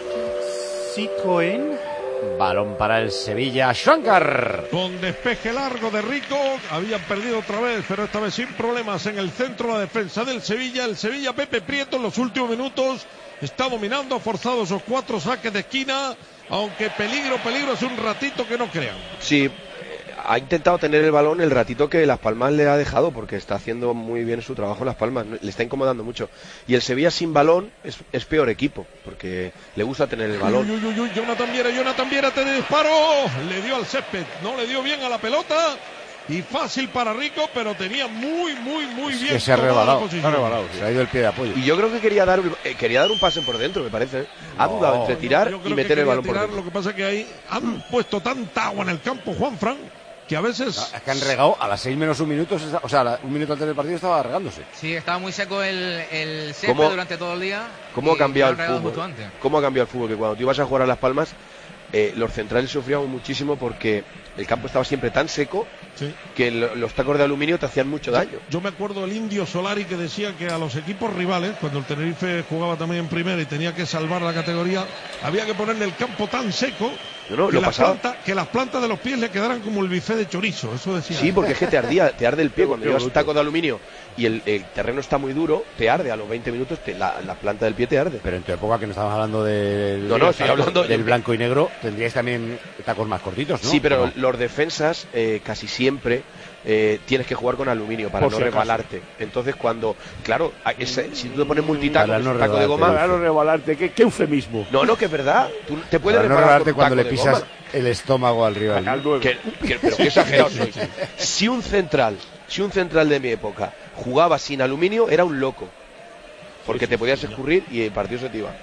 Citroën. Balón para el Sevilla, Shankar. Con despeje largo de Rico, habían perdido otra vez, pero esta vez sin problemas en el centro de la defensa del Sevilla. El Sevilla, Pepe Prieto, en los últimos minutos está dominando, ha forzado esos cuatro saques de esquina, aunque peligro, peligro es un ratito que no crean. Sí, ha intentado tener el balón el ratito que Las Palmas le ha dejado, porque está haciendo muy bien su trabajo Las Palmas, le está incomodando mucho. Y el Sevilla sin balón es, es peor equipo, porque le gusta tener el balón. Uy, uy, uy, uy, Jonathan Viera, Jonathan Viera te disparó, le dio al césped, no le dio bien a la pelota. Y fácil para Rico, pero tenía muy, muy, muy es bien. Que se ha rebalado, se ha rebalado, se ha ido el pie de apoyo. Y yo creo que quería dar, eh, quería dar un pase por dentro, me parece. ¿eh? Ha No, dudado entre tirar yo y creo meter que el balón tirar, por dentro. Lo que pasa es que ahí han puesto tanta agua en el campo, Juanfran, que a veces... Es que han regado a las seis menos un minuto, o sea, un minuto antes del partido estaba regándose. Sí, estaba muy seco el, el césped ¿Cómo- durante todo el día. ¿Cómo ha y cambiado lo han el regado fútbol? justo antes. ¿Cómo ha cambiado el fútbol? Que cuando tú ibas a jugar a Las Palmas, eh, los centrales sufrían muchísimo porque el campo estaba siempre tan seco Sí. que lo- los tacos de aluminio te hacían mucho daño. Yo me acuerdo del Indio Solari que decía que a los equipos rivales, cuando el Tenerife jugaba también en primera y tenía que salvar la categoría, había que ponerle el campo tan seco No, no, que, lo las pasaba. plantas, que las plantas de los pies le quedaran como el bife de chorizo, eso decía. Sí, porque es que te ardía, te arde el pie Qué cuando qué llevas un bruto. taco de aluminio y el, el terreno está muy duro, te arde a los veinte minutos, te- la, la planta del pie te arde. Pero en tu época, que no estabas hablando del, No, no, estoy hablando del de- blanco y negro, tendríais también tacos más cortitos, ¿no? Sí, pero ¿O no? los defensas eh, casi siempre eh, tienes que jugar con aluminio para Por no si acaso. rebalarte. Entonces cuando, claro, a- ese- si tú te pones multitaco, Para que es no un taco de rebalarte, goma, Para no rebalarte, qué, qué eufemismo. no, no, que es verdad, tú te puedes Para no rebalar regalarte con un cuando le taco de pisas goma. el estómago al rival. Al nueve. Que- que- pero qué exagerado sois. Si un central, si un central de mi época jugaba sin aluminio, era un loco. Porque te podías escurrir y el partido se te iba.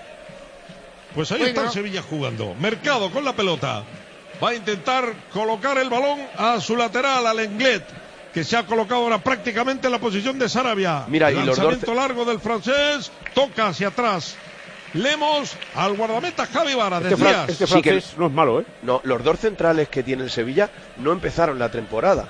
Pues ahí está el Sevilla jugando. Mercado con la pelota. Va a intentar colocar el balón a su lateral, al Lenglet, que se ha colocado ahora prácticamente en la posición de Sarabia. Mira, y los Lanzamiento dos- largo del francés, toca hacia atrás. Lemos al guardameta Javi Vara. Este, Decías. fran- este Sí, que- francés no es malo, ¿eh? No, los dos centrales que tiene el Sevilla no empezaron la temporada.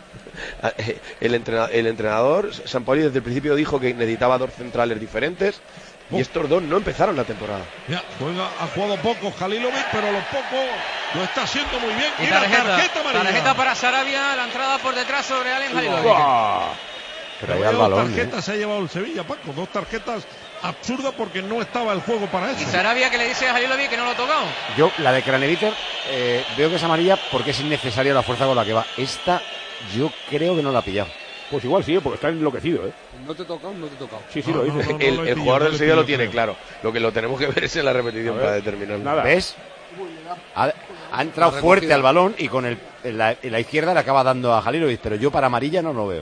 El, entrena- el entrenador Sampaoli desde el principio dijo que necesitaba dos centrales diferentes y estos dos no empezaron la temporada. Ya, juega, ha jugado poco Halilovic, pero lo poco lo está haciendo muy bien. Y Mira, tarjeta, tarjeta amarilla. tarjeta para Sarabia, la entrada por detrás sobre Allen Halilovic. ¡Buah! Pero ahí Vaya al dos balón. tarjetas ¿eh? se ha llevado el Sevilla, Paco. Dos tarjetas absurdas porque no estaba el juego para Y eso. Sarabia que le dice a Halilovic que no lo ha tocado. Yo, la de Craneviter, eh, veo que es amarilla porque es innecesaria la fuerza con la que va. Esta, yo creo que no la ha pillado. Pues igual sí, porque está enloquecido, ¿eh? No te he tocado, no te he tocado. Sí, sí, No, lo no, dice. no, no, el lo he el pillado, jugador no del lo he Sevilla lo pillado, tiene creo. claro. Lo que lo tenemos que ver es en la repetición A ver. para determinarlo. Nada. ¿Ves? Ha, ha entrado La fuerte recogida. al balón y con el, en la, en la izquierda le acaba dando a Halilovic, pero yo para amarilla no lo veo.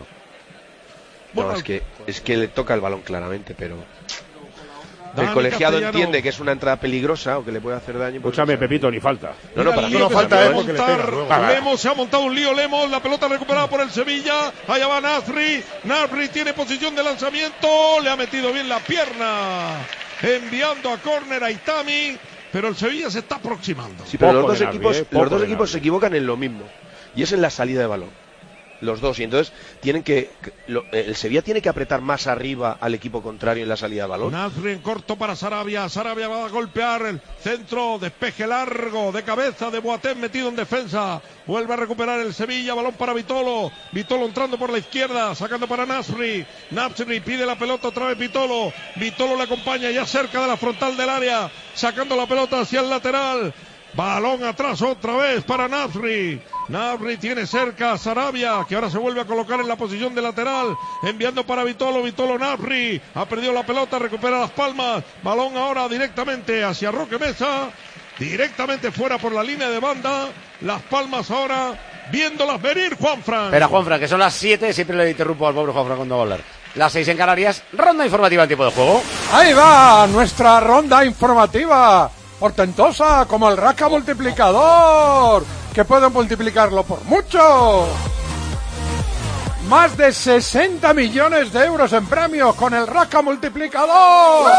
No, Bueno, es que es que le toca el balón claramente, pero Dani el colegiado Castellano. entiende que es una entrada peligrosa o que le puede hacer daño. pues Escúchame, no sabe. Pepito, ni falta. No, no, Mira para el mí lío no que falta, se ¿eh? puede porque le montar. pega luego. Lemos se ha montado un lío. Lemos, la pelota recuperada por el Sevilla. Allá va Nasri. Nasri tiene posición de lanzamiento. Le ha metido bien la pierna. Enviando a córner a Itami. Pero el Sevilla se está aproximando. Sí, pero los Poco dos de Nabri, equipos, eh, poco los dos de equipos se Nabri. equivocan en lo mismo y es en la salida de balón. los dos, y entonces tienen que, lo, el Sevilla tiene que apretar más arriba al equipo contrario en la salida de balón. Nasri en corto para Sarabia, Sarabia va a golpear el centro, despeje largo de cabeza de Boateng metido en defensa, vuelve a recuperar el Sevilla, balón para Vitolo, Vitolo entrando por la izquierda, sacando para Nasri, Nasri pide la pelota otra vez Vitolo, Vitolo le acompaña ya cerca de la frontal del área, sacando la pelota hacia el lateral, balón atrás otra vez para Nasri. Nasri tiene cerca a Sarabia, que ahora se vuelve a colocar en la posición de lateral, enviando para Vitolo, Vitolo Nasri, ha perdido la pelota, recupera Las Palmas, balón ahora directamente hacia Roque Mesa, directamente fuera por la línea de banda, Las Palmas ahora viéndolas venir, Juanfran. Espera, Juanfran, que son las siete, siempre le interrumpo al pobre Juanfran cuando va a hablar. Las seis en Canarias, ronda informativa en tiempo de juego. Ahí va nuestra ronda informativa. Portentosa como el Rasca multiplicador, que pueden multiplicarlo por mucho. Más de sesenta millones de euros en premios con el Rasca multiplicador.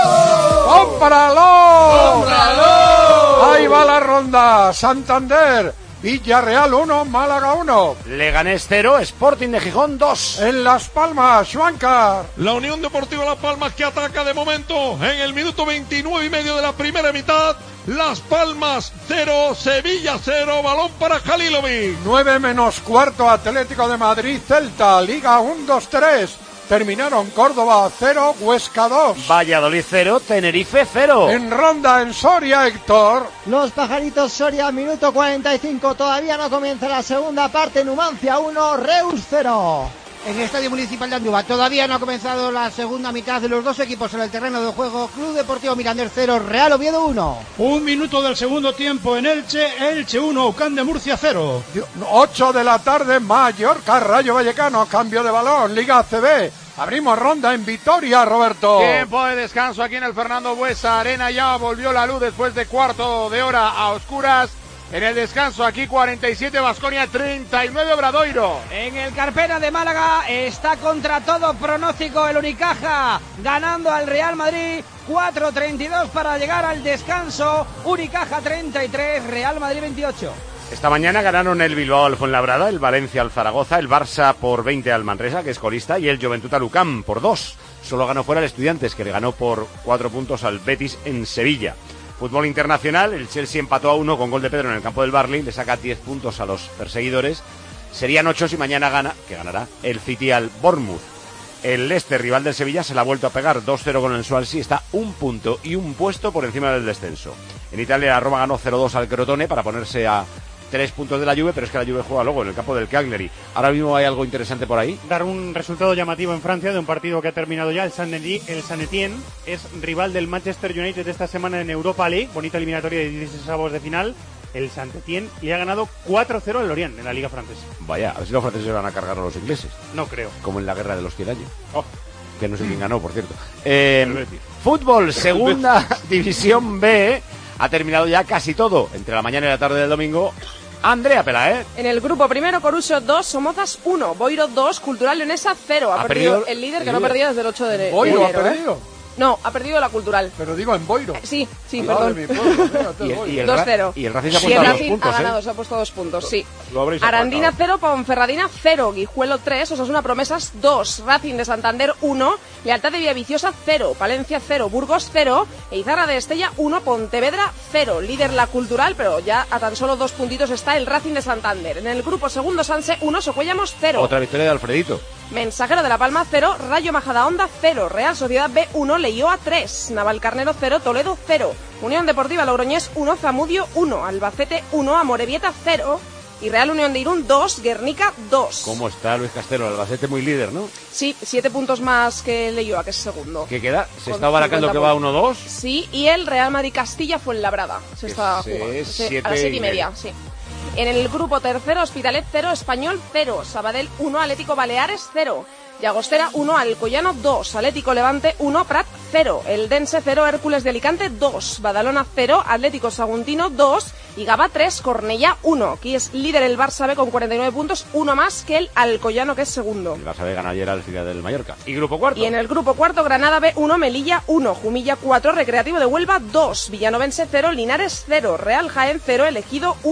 ¡Cómpralo! ¡Cómpralo! Ahí va la ronda. Santander, Villarreal uno, Málaga uno. Leganés cero, Sporting de Gijón dos. En Las Palmas, Schwankar. La Unión Deportiva Las Palmas que ataca de momento en el minuto veintinueve y medio de la primera mitad. Las Palmas cero, Sevilla cero, balón para Halilovic. nueve menos cuarto, Atlético de Madrid, Celta, Liga uno dos tres. Terminaron Córdoba cero, Huesca dos. Valladolid cero, Tenerife cero. En ronda en Soria, Héctor. Los Pajaritos Soria, minuto cuarenta y cinco, todavía no comienza la segunda parte. Numancia uno, Reus cero. En el Estadio Municipal de Andújar todavía no ha comenzado la segunda mitad de los dos equipos en el terreno de juego. Club Deportivo Mirandés cero, Real Oviedo uno. Un minuto del segundo tiempo en Elche, Elche uno, UCAM de Murcia cero. ocho de la tarde, Mallorca, Rayo Vallecano, cambio de balón, Liga A C B. Abrimos ronda en Vitoria, Roberto. Tiempo de descanso aquí en el Fernando Buesa Arena, ya volvió la luz después de cuarto de hora a oscuras. En el descanso aquí cuarenta y siete Baskonia, treinta y nueve Obradoiro. En el Carpena de Málaga está contra todo pronóstico el Unicaja, ganando al Real Madrid cuatro treinta y dos para llegar al descanso. Unicaja treinta y tres, Real Madrid veintiocho. Esta mañana ganaron el Bilbao al Fuenlabrada, el Valencia al Zaragoza, el Barça por veinte al Manresa, que es colista, y el Juventud al U C A M por dos. Solo ganó fuera el Estudiantes, que le ganó por cuatro puntos al Betis en Sevilla. Fútbol internacional, el Chelsea empató a uno con gol de Pedro en el campo del Barley, le saca diez puntos a los perseguidores. Serían ocho si mañana gana, que ganará, el City al Bournemouth. El Leicester, rival del Sevilla, se la ha vuelto a pegar dos cero con el Swansea, está un punto y un puesto por encima del descenso. En Italia, la Roma ganó cero dos al Crotone para ponerse a tres puntos de la Juve, pero es que la Juve juega luego en el campo del Cagliari. Ahora mismo hay algo interesante por ahí. Dar un resultado llamativo en Francia de un partido que ha terminado ya. El Saint Etienne es rival del Manchester United esta semana en Europa League, bonita eliminatoria de dieciséis avos de final. El Saint Etienne le ha ganado cuatro cero al Lorient en la Liga Francesa. Vaya, a ver si los franceses van a cargar a los ingleses. No creo. Como en la guerra de los cien años. Oh. Que no sé quién ganó, por cierto. Eh, fútbol, segunda división B. Ha terminado ya casi todo. Entre la mañana y la tarde del domingo. Andrea Pelaez. En el grupo primero, Coruso dos, Somozas uno, Boiro dos, Cultural Leonesa cero. Ha, ¿Ha perdido, perdido el líder el que no líder? perdía desde el ocho de enero. ¿Boiro ha ¿eh? perdido? No, ha perdido la Cultural. Pero digo en Boiro. Sí, sí, Al perdón. lado de mi pueblo, fíjate, Y, Boiro. y el dos Ra- cero. y el Racing se ha Y puesto el a dos Racing puntos, ha ¿eh? ganado, se ha puesto dos puntos, sí. Lo habréis Arandina apartado. cero, Ponferradina cero, Guijuelo tres, Osasuna Promesas dos, Racing de Santander uno, Lealtad de Villaviciosa cero, Palencia cero, Burgos cero, e Izarra de Estella uno, Pontevedra cero. Líder la Cultural, pero ya a tan solo dos puntitos está el Racing de Santander. En el grupo segundo, Sanse uno, Socuellamos cero. Otra victoria de Alfredito. Mensajero de La Palma cero, Rayo Majadahonda cero, Real Sociedad B uno, Leioa tres, Navalcarnero cero, Toledo cero, Unión Deportiva Logroñés uno, Zamudio uno, Albacete uno, Amorebieta cero y Real Unión de Irún dos, Guernica dos. ¿Cómo está Luis Castelo? El Albacete muy líder, ¿no? Sí, siete puntos más que Leioa, que es segundo. ¿Qué queda? Se Con está baracando cincuenta que va puntos. uno dos. Sí, y el Real Madrid Castilla fue en Labrada. Se Que está se- jugando. Sí, siete a las siete y y media, media. sí. En el grupo tercero, Hospitalet cero, Español cero, Sabadell uno, Atlético Baleares cero, Llagostera uno, Alcoyano dos, Atlético Levante uno, Prat cero, Eldense cero, Hércules de Alicante dos, Badalona cero, Atlético Saguntino dos y Gaba tres, Cornellá uno. Aquí es líder el Barça B con cuarenta y nueve puntos, uno más que el Alcoyano, que es segundo. El Barça B ganó ayer al Ciudad del Mallorca. ¿Y grupo cuarto? Y en el grupo cuarto, Granada B uno, Melilla uno, Jumilla cuatro, Recreativo de Huelva dos, Villanovense cero, Linares cero, Real Jaén cero, Elegido uno,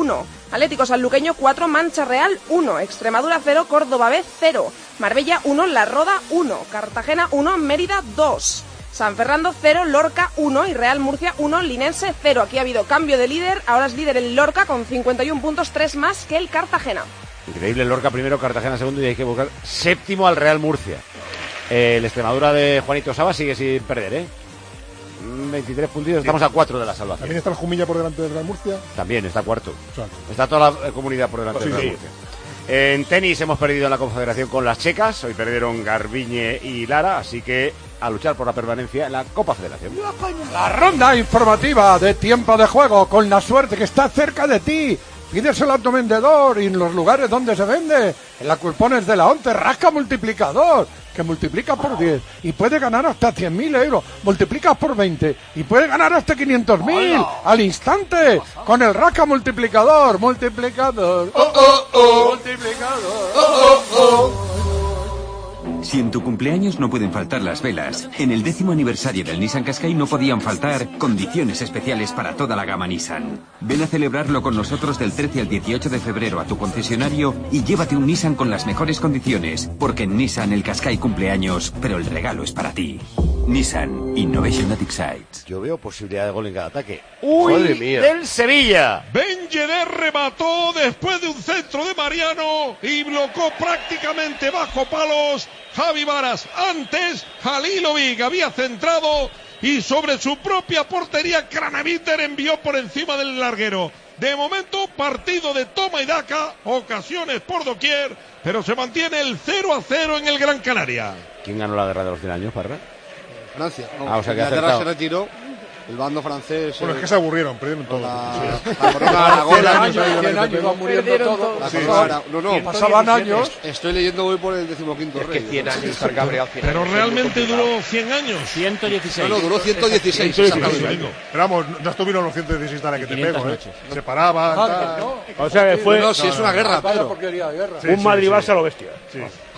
Atlético Sanluqueño cuatro, Mancha Real uno, Extremadura cero, Córdoba B cero, Marbella uno, La Roda uno, Cartagena uno, Mérida dos, San Fernando cero, Lorca uno y Real Murcia uno, Linense cero. Aquí ha habido cambio de líder, ahora es líder el Lorca con cincuenta y uno puntos, tres más que el Cartagena. Increíble, Lorca primero, Cartagena segundo y hay que buscar séptimo al Real Murcia. Eh, el Extremadura de Juanito Saba sigue sin perder, ¿eh? veintitrés puntitos, estamos a cuatro de la salvación. ¿También está el Jumilla por delante del Real Murcia? También, está cuarto. O sea, está toda la comunidad por delante sí, del Real sí. Murcia. En tenis hemos perdido en la Confederación con las checas, hoy perdieron Garbiñe y Lara, así que a luchar por la permanencia en la Copa Federación. La ronda informativa de tiempo de juego con la suerte que está cerca de ti. Pídeselo a tu vendedor y en los lugares donde se vende. En las cupones de la ONCE, rasca multiplicador, que multiplica por diez y puede ganar hasta cien mil euros. Multiplica por veinte y puede ganar hasta quinientos mil al instante con el rasca multiplicador. Multiplicador. Oh, oh, oh. Multiplicador. Oh, oh, oh. Si en tu cumpleaños no pueden faltar las velas, en el décimo aniversario del Nissan Qashqai no podían faltar condiciones especiales para toda la gama Nissan. Ven a celebrarlo con nosotros del trece al dieciocho de febrero a tu concesionario y llévate un Nissan con las mejores condiciones, porque en Nissan el Qashqai cumpleaños, pero el regalo es para ti. Nissan Innovation that excites. Yo veo posibilidad de gol en cada ataque. ¡Uy! ¡Madre mía! ¡Del Sevilla! Ben Yedder remató después de un centro de Mariano y bloqueó prácticamente bajo palos Javi Varas. Antes, Halilovic había centrado y sobre su propia portería Craneviter envió por encima del larguero. De momento, partido de toma y daca, ocasiones por doquier, pero se mantiene el cero a cero en el Gran Canaria. ¿Quién ganó la guerra de los cien años, Parra? Francia. No, ah, o sea que Inglaterra se retiró. El bando francés. Bueno, eh, es que se aburrieron, perdieron todo. La, sí. la corona Aragona. cien años iban muriendo todos. Sí, no, no, pasaban años. Estoy leyendo hoy por el decimoquinto es rey. Que cien años estar cabreado. Pero realmente duró cien años. ciento dieciséis. No, no, duró ciento dieciséis. Pero vamos, no estuvieron los ciento dieciséis dale que te pego, ¿eh? Se paraban. Tal. O sea, que fue. No, si es una guerra, Pedro. Un Madrid-Barça a lo bestia. Sí.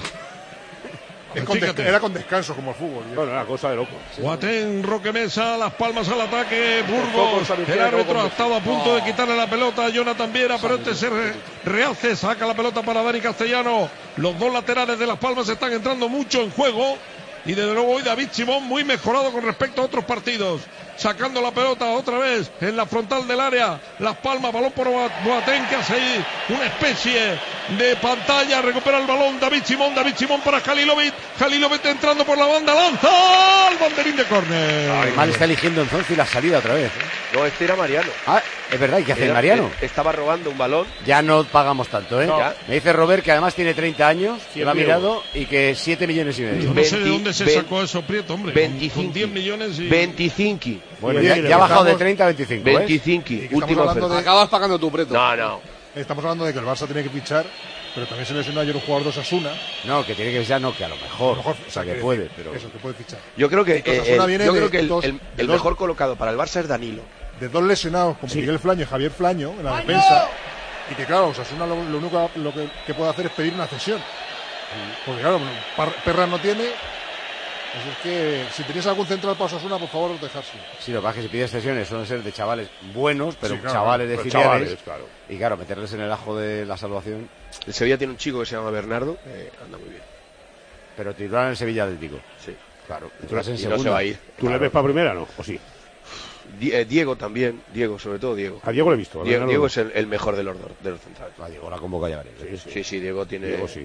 Es con des- era con descanso como el fútbol. ¿eh? Bueno, era cosa de loco. Guatén, Roque Mesa, Las Palmas al ataque, Burgos, el árbitro ha estado a punto de quitarle la pelota a Jonathan Viera, pero este se re- rehace, saca la pelota para Dani Castellano. Los dos laterales de Las Palmas están entrando mucho en juego y desde luego hoy David Simón muy mejorado con respecto a otros partidos. Sacando la pelota otra vez en la frontal del área. Las Palmas, balón por Boateng, que hace ahí una especie de pantalla. Recupera el balón David Simón. David Simón para Halilovic. Halilovic entrando por la banda. Lanza al banderín de córner. Ay, mal está eligiendo entonces la salida otra vez. No, este era Mariano. Ah, es verdad, ¿y qué hace Era- Mariano? Estaba robando un balón. Ya no pagamos tanto, ¿eh? No. Me dice Robert que además tiene treinta años, que lo ha cien mirado y que siete millones y medio. Yo no sé de veinti- dónde se vein- sacó eso, Prieto, hombre. veinticinco. Con diez millones y... veinticinco. Bueno, Y ya, le ya ha bajado de dejamos treinta a veinticinco, ¿eh? veinticinco. Y que estamos Última hablando oferta. de- Acabas pagando tu preto. No, no. Estamos hablando de que el Barça tiene que fichar, pero también se lesionó ayer un jugador de Osasuna. No, que tiene que ser, no, que a lo mejor. A lo mejor, o sea, que quiere puede, decir, pero... Eso, que puede fichar. Yo creo que, Y que eh, Osasuna el, viene yo de creo que el, dos- el- de el dos- mejor colocado para el Barça es Danilo. De dos lesionados, como Miguel Flaño y Javier Flaño, en la defensa. Y que claro, Osasuna lo, lo único lo que, que puede hacer es pedir una cesión. Porque claro, Par- Perra no tiene. Así es que si tenéis algún central para Osasuna, por favor, dejárselo. Sí, lo que pasa es que si pides cesiones suelen ser de chavales buenos, pero Sí, claro, chavales de pero filiales. chavales, claro. Y claro, meterles en el ajo de la salvación. El Sevilla tiene un chico que se llama Bernardo, eh, anda muy bien. Pero titular en el Sevilla Atlético. Sí. Claro, Y titular en no se segunda. va a ir. ¿Tú le ves para primera, no? ¿O sí? Di- eh, Diego también, Diego, sobre todo Diego. A Diego le he visto. a Diego, Bernardo Diego no. es el, el mejor de los, dos- de los centrales. Ah, Diego la convoca ya veremos. Sí, sí. Sí, sí, Diego tiene... Diego sí.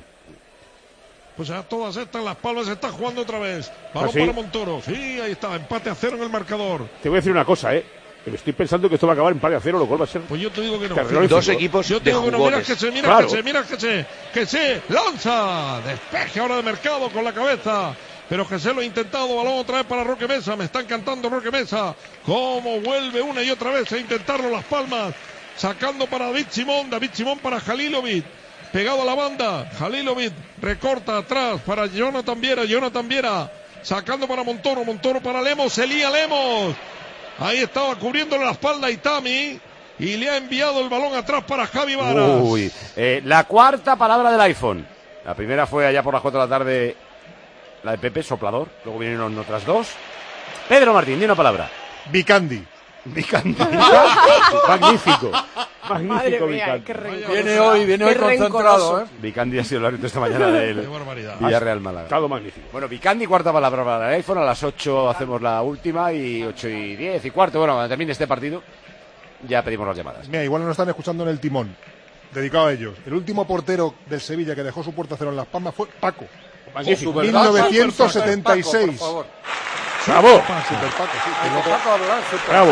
Pues a todas estas, Las Palmas se está jugando otra vez. Balón ¿Ah, sí? para Montoro. Sí, ahí está, empate a cero en el marcador. Te voy a decir una cosa, ¿eh? Que me estoy pensando que esto va a acabar en par a cero, lo cual va a ser... Pues yo te digo que no. terrorífico. Dos equipos Yo te de digo que no, mira jugones. que se, mira Claro. que se, mira que se, que se lanza. Despeje ahora de Mercado con la cabeza. Pero Jesé lo ha intentado, balón otra vez para Roque Mesa. Me está encantando Roque Mesa. Cómo vuelve una y otra vez a intentarlo Las Palmas. Sacando para David Simón, David Simón para Halilovic. Pegado a la banda, Halilovic recorta atrás para Jonathan Viera, Jonathan Viera. Sacando para Montoro, Montoro para Lemos, Elía Lemos. Ahí estaba cubriéndole la espalda a Itami. Y le ha enviado el balón atrás para Javi Varas. Uy, eh, la cuarta palabra del iPhone. La primera fue allá por las cuatro de la tarde, la de Pepe, soplador. Luego vinieron otras dos. Pedro Martín, di una palabra. Vicandi. Vicandi. Magnífico. Magnífico Vicandi. Viene hoy, viene hoy concentrado, ¿eh? Vicandi ha sido el árbitro esta mañana del Villarreal Málaga. Estado magnífico. Bueno, Vicandi, cuarta palabra para el iPhone. A las ocho hacemos la última y ocho y diez y cuarto. Bueno, cuando termine este partido, ya pedimos las llamadas. Mira, igual nos están escuchando en el timón. Dedicado a ellos. El último portero del Sevilla que dejó su puerta cero en Las Palmas fue Paco. Magnífico. mil novecientos setenta y seis. Bravo. Super Paco, sí. Bravo.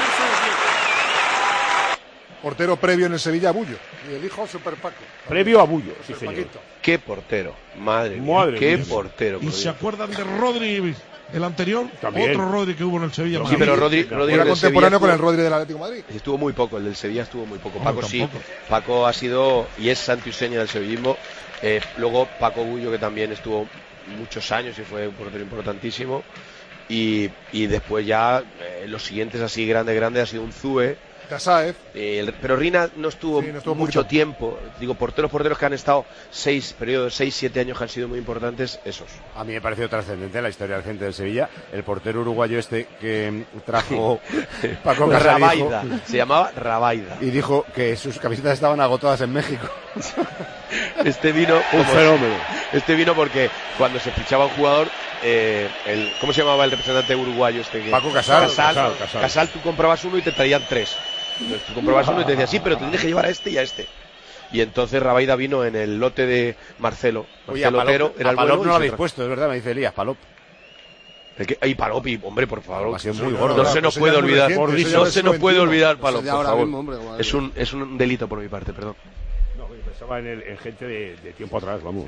Portero previo en el Sevilla, Bullo. Y el hijo Super Paco. Previo a Bullo, sí señor. Paquito. Qué portero, madre mía, Madre qué mía. portero. ¿Y por se Dios. acuerdan de Rodri, el anterior? También. Otro Rodri que hubo en el Sevilla. Sí, pero Rodri, Rodri Era del contemporáneo Sevilla con el estuvo- Rodri del Atlético de Madrid. Estuvo muy poco, el del Sevilla estuvo muy poco. No, Paco sí, tampoco. Paco ha sido y es santiuseña del sevillismo. Eh, luego Paco Bullo, que también estuvo muchos años y fue un portero importantísimo. Y, y después ya eh, los siguientes así grandes, grandes ha sido un Zue. Casaev. Eh, el- pero Rina no estuvo, Sí, no estuvo mucho poquito. tiempo. Digo, porteros, porteros que han estado seis periodos, seis, siete años que han sido muy importantes, esos. A mí me pareció trascendente la historia del gente del Sevilla. El portero uruguayo este que trajo Paco Casal Rabaida, se llamaba Rabaida. y dijo que sus camisetas estaban agotadas en México. Este vino Un como- fenómeno. Este vino porque cuando se fichaba un jugador, eh, el, ¿cómo se llamaba el representante uruguayo este? Que, Paco Casal. Casal, Casal, Casal. Casal, tú comprabas uno y te traían tres. Entonces, tú comprabas uno y te decían, sí, pero te tienes que llevar a este y a este. Y entonces Rabaida vino en el lote de Marcelo. Oye, a Marcelo Palop, Otero era a el Palop bueno no y lo se habéis tra- puesto, es verdad, me dice Elías, Palop. El que, ay, Palopi, hombre, por favor. Ha sido muy No gordo. se nos Eso puede ya es muy olvidar. reciente, eso ya No es se nos puede veintiuno. olvidar Eso Palop, de por ahora favor. mismo, hombre, madre Es un, es un delito por mi parte, perdón. No, yo pensaba en, el, en gente de, de tiempo atrás, vamos.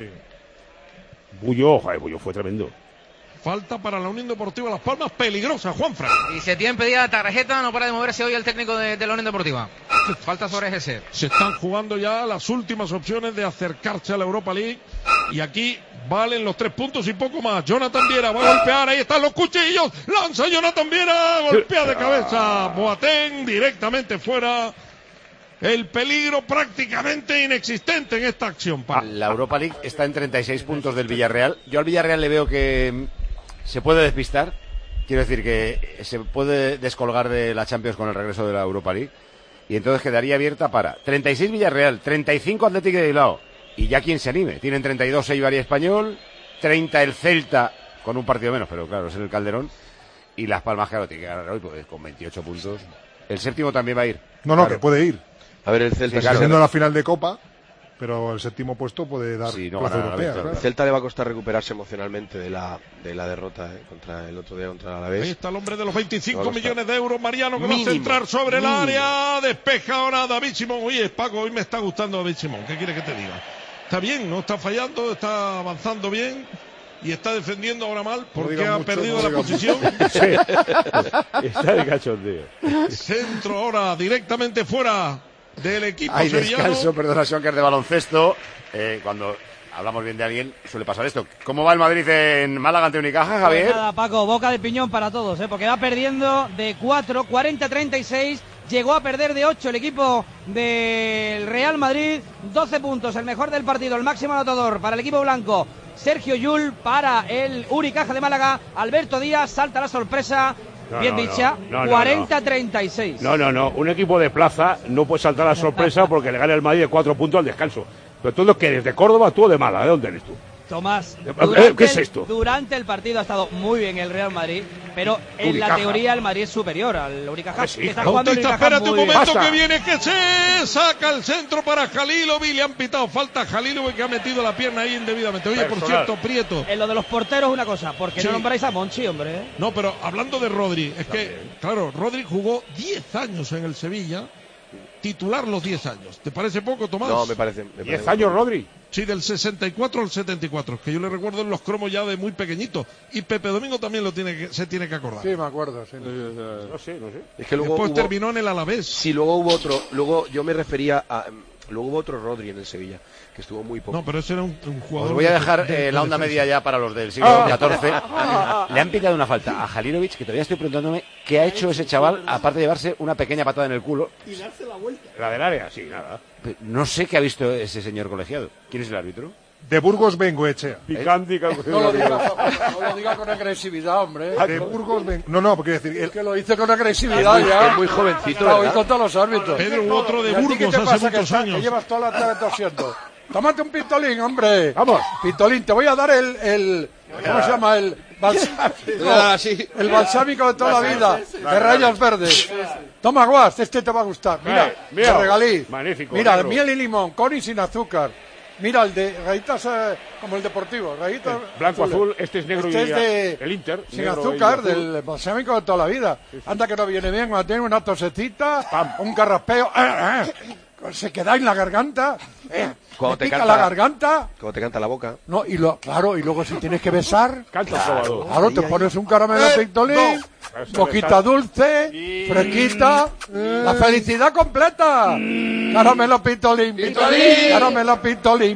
Bullo, joder, Bullo fue tremendo. Falta para la Unión Deportiva Las Palmas, peligrosa, Juanfran. Y se tiene pedida tarjeta, no para de moverse hoy el técnico de, de la Unión Deportiva. Falta sobre G C. Se están jugando ya las últimas opciones de acercarse a la Europa League. Y aquí valen los tres puntos y poco más. Jonathan Viera va a golpear, ahí están los cuchillos. Lanza Jonathan Viera, golpea de cabeza Boateng directamente fuera. El peligro prácticamente inexistente en esta acción. Para. La Europa League está en treinta y seis puntos del Villarreal. Yo al Villarreal le veo que mm, se puede despistar. Quiero decir que se puede descolgar de la Champions con el regreso de la Europa League. Y entonces quedaría abierta para treinta y seis Villarreal, treinta y cinco Atlético de Bilbao. Y ya quien se anime. Tienen treinta y dos Eibar y Español, treinta el Celta, con un partido menos, pero claro, es en el Calderón. Y Las Palmas, claro, tiene que ganar hoy pues, con veintiocho puntos. El séptimo también va a ir. No, no, Claro. que puede ir. A ver, el Celta, Sí, claro. Siendo la final de Copa, pero el séptimo puesto puede dar Sí, no plaza ganar la europea. victoria. Claro. el Celta le va a costar recuperarse emocionalmente de la, de la derrota eh, contra el otro día contra el Ahí Alavés. está el hombre de los veinticinco Vamos a estar. millones de euros, Mariano, que va a Mínimo, centrar sobre el mínimo. área. Despeja ahora David Simón. Oye, Paco, hoy me está gustando David Simón. ¿Qué quiere que te diga? Está bien, no está fallando, está avanzando bien. Y está defendiendo ahora mal porque diga ha mucho, perdido no la diga posición. Sí. Está de cachondeo. Centro ahora directamente fuera del equipo Hay sevillano. descanso, perdona, Sonker, de baloncesto. Eh, cuando hablamos bien de alguien, suele pasar esto. ¿Cómo va el Madrid en Málaga ante Unicaja, Pues Javier? nada, Paco, boca de piñón para todos, ¿eh? Porque va perdiendo de cuatro, cuarenta a treinta y seis. Llegó a perder de ocho el equipo del Real Madrid. doce puntos, el mejor del partido, el máximo anotador para el equipo blanco. Sergio Llull para el Unicaja de Málaga. Alberto Díaz salta la sorpresa. No, Bien no, dicha, no, no, no, cuarenta a treinta y seis. No, no, no. Un equipo de plaza no puede saltar la sorpresa porque le gana el Madrid de cuatro puntos al descanso. Pero todo que desde Córdoba, tú de Málaga, ¿de dónde eres tú? Tomás, Eh, durante, ¿qué es el- esto? durante el partido ha estado muy bien el Real Madrid, pero en Unicaja. la teoría el Madrid es superior al Unicaja. sí, que está claro. jugando el Bautista, Unicaja espérate un muy bien. momento Basta. que viene, que se saca el centro para Jalilovic. Le han pitado falta a Jalilovic que ha metido la pierna ahí indebidamente. Oye, por Personal. cierto, Prieto. En lo de los porteros es una cosa, porque Sí. no nombráis a Monchi, hombre. ¿eh? No, pero hablando de Rodri, es que, claro, Rodri jugó diez años en el Sevilla, titular los diez años. ¿Te parece poco, Tomás? No, me parece. me Diez parece- años, Rodri. Sí, del sesenta y cuatro al setenta y cuatro, que yo le recuerdo en los cromos ya de muy pequeñito. Y Pepe Domingo también lo tiene que, se tiene que acordar. Sí, me acuerdo. Sí. No sé, no sé. Es que luego Después hubo- terminó en el Alavés. Sí, luego hubo otro. Luego yo me refería a. Luego hubo otro Rodri en el Sevilla, que estuvo muy poco. No, pero ese era un, un jugador. Os voy a de- dejar de- eh, de la onda defensa. media ya para los del siglo catorce. Le han pitado una falta a Jalilovic, que todavía estoy preguntándome qué ha hecho ese chaval, aparte de llevarse una pequeña patada en el culo. Y darse la vuelta. La del área, sí, nada. No sé qué ha visto ese señor colegiado. ¿Quién es el árbitro? de Burgos Bengoechea. Picante, no, lo diga, no lo diga con agresividad, hombre. De Burgos Ben... No, no, porque decir... El que lo hice con agresividad es muy, ya. Es muy jovencito, Está hoy ¿verdad? con todos los árbitros. Pedro, otro de ¿Y a ti Burgos qué te hace pasa, muchos que, años. que llevas toda la tarde tosiendo? Tómate un pistolín, hombre. Vamos. Pistolín, te voy a dar el... el ¿cómo se llama? El balsámico. Ah, sí. El balsámico de toda la vida. De rayas verdes. Toma, Guas, este te va a gustar. Mira, Eh, mira, te regalí. magnífico, Mira, negro. miel y limón, con y sin azúcar. Mira, el de rayitas eh, como el deportivo. Rayitas Blanco, azules. azul, este es negro Este y es de, el Inter. sin negro azúcar, y azul. del balsámico de toda la vida. Anda que no viene bien cuando tiene una tosecita, un carraspeo. eh, eh, se queda en la garganta. Eh, Cuando me te pica canta- la garganta. Como te canta la boca. No, y lo, claro, y luego si tienes que besar, Canta el Claro. probador. claro, te pones un caramelo Eh, pictolín, Eso boquita está- dulce, fresquita, la felicidad completa. Caramelo pictolín, Pictolín. caramelo pictolín,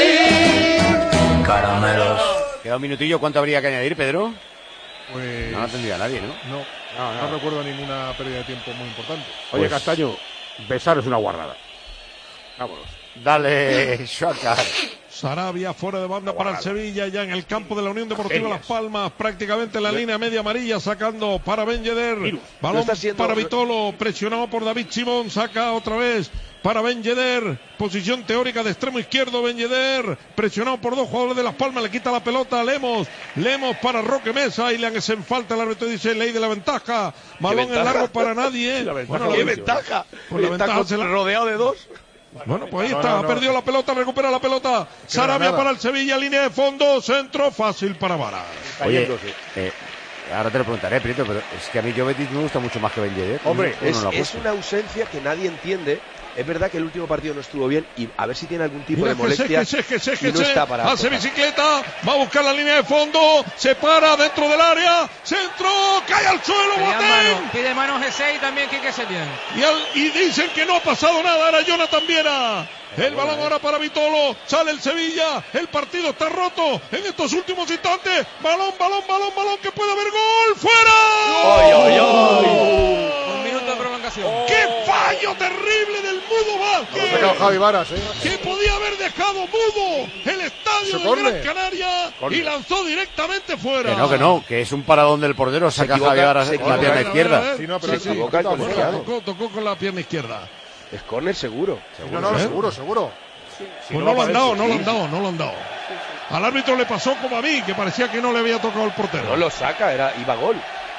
Caramelos. Queda un minutillo, ¿cuánto habría que añadir, Pedro? Pues... No lo tendría nadie, ¿no? No, No, no, no. recuerdo ninguna pérdida de tiempo muy importante. Oye, Pues- Castaño, besar es una guarrada. Vámonos. Dale, Shuakar. Sarabia fuera de banda para el Sevilla, ya en el campo de la Unión Deportiva Genias. Las Palmas, prácticamente en la línea media amarilla, sacando para Ben Yedder, Lo balón está haciendo- para Vitolo, presionado por David Simón, saca otra vez para Ben Yedder, posición teórica de extremo izquierdo, Ben Yedder, presionado por dos jugadores de Las Palmas, le quita la pelota a Lemos, Lemos para Roque Mesa, y le hacen falta, el árbitro dice ley de la ventaja, balón en ventaja? largo para nadie. La ventaja, Bueno, ¡Qué la- ventaja! Pues la Está ventaja con- se la- rodeado de dos. Bueno, pues ahí No, está, no, ha no. perdido la pelota, recupera la pelota. Sarabia nada. para el Sevilla, línea de fondo, centro, fácil para Varas. Oye, eh, ahora te lo preguntaré, Prieto, pero es que a mí Jovetic me gusta mucho más que Ben Yedder. Hombre, Uno Es, no lo ha es puesto. una ausencia que nadie entiende. Es verdad que el último partido no estuvo bien y a ver si tiene algún tipo Mira de que se, molestia que se, que se, y que no se, está para hace tocar. bicicleta, va a buscar la línea de fondo, se para dentro del área, centro, cae al suelo, Pide Boateng. mano, pide mano G seis también Quique Setién. Y, al- y dicen que no ha pasado nada, era Jonathan Viera. El balón ahora para Vitolo, sale el Sevilla, el partido está roto en estos últimos instantes. Balón, balón, balón, balón, que puede haber gol, fuera. Un minuto de prolongación. ¡Qué fallo terrible del Mudo Lo ha Vázquez! sacado Javi Varas, ¿eh? Que podía haber dejado mudo el estadio Su de córner. Gran Canaria y lanzó directamente fuera. Que no, que no, que es un paradón del portero, saca equivoca, Javier Ara se la equivoca. pierna A ver, a izquierda. ver. Sí, no, pero Se sí, equivoca el quita Bueno, colegiado. tocó, tocó con la pierna izquierda. Es córner seguro. No, no, no, ¿Eh? seguro, seguro. Si Pues no lo han aparece. dado, no lo han dado, no lo han dado. Al árbitro le pasó como a mí, que parecía que no le había tocado el portero. No lo saca, era iba gol.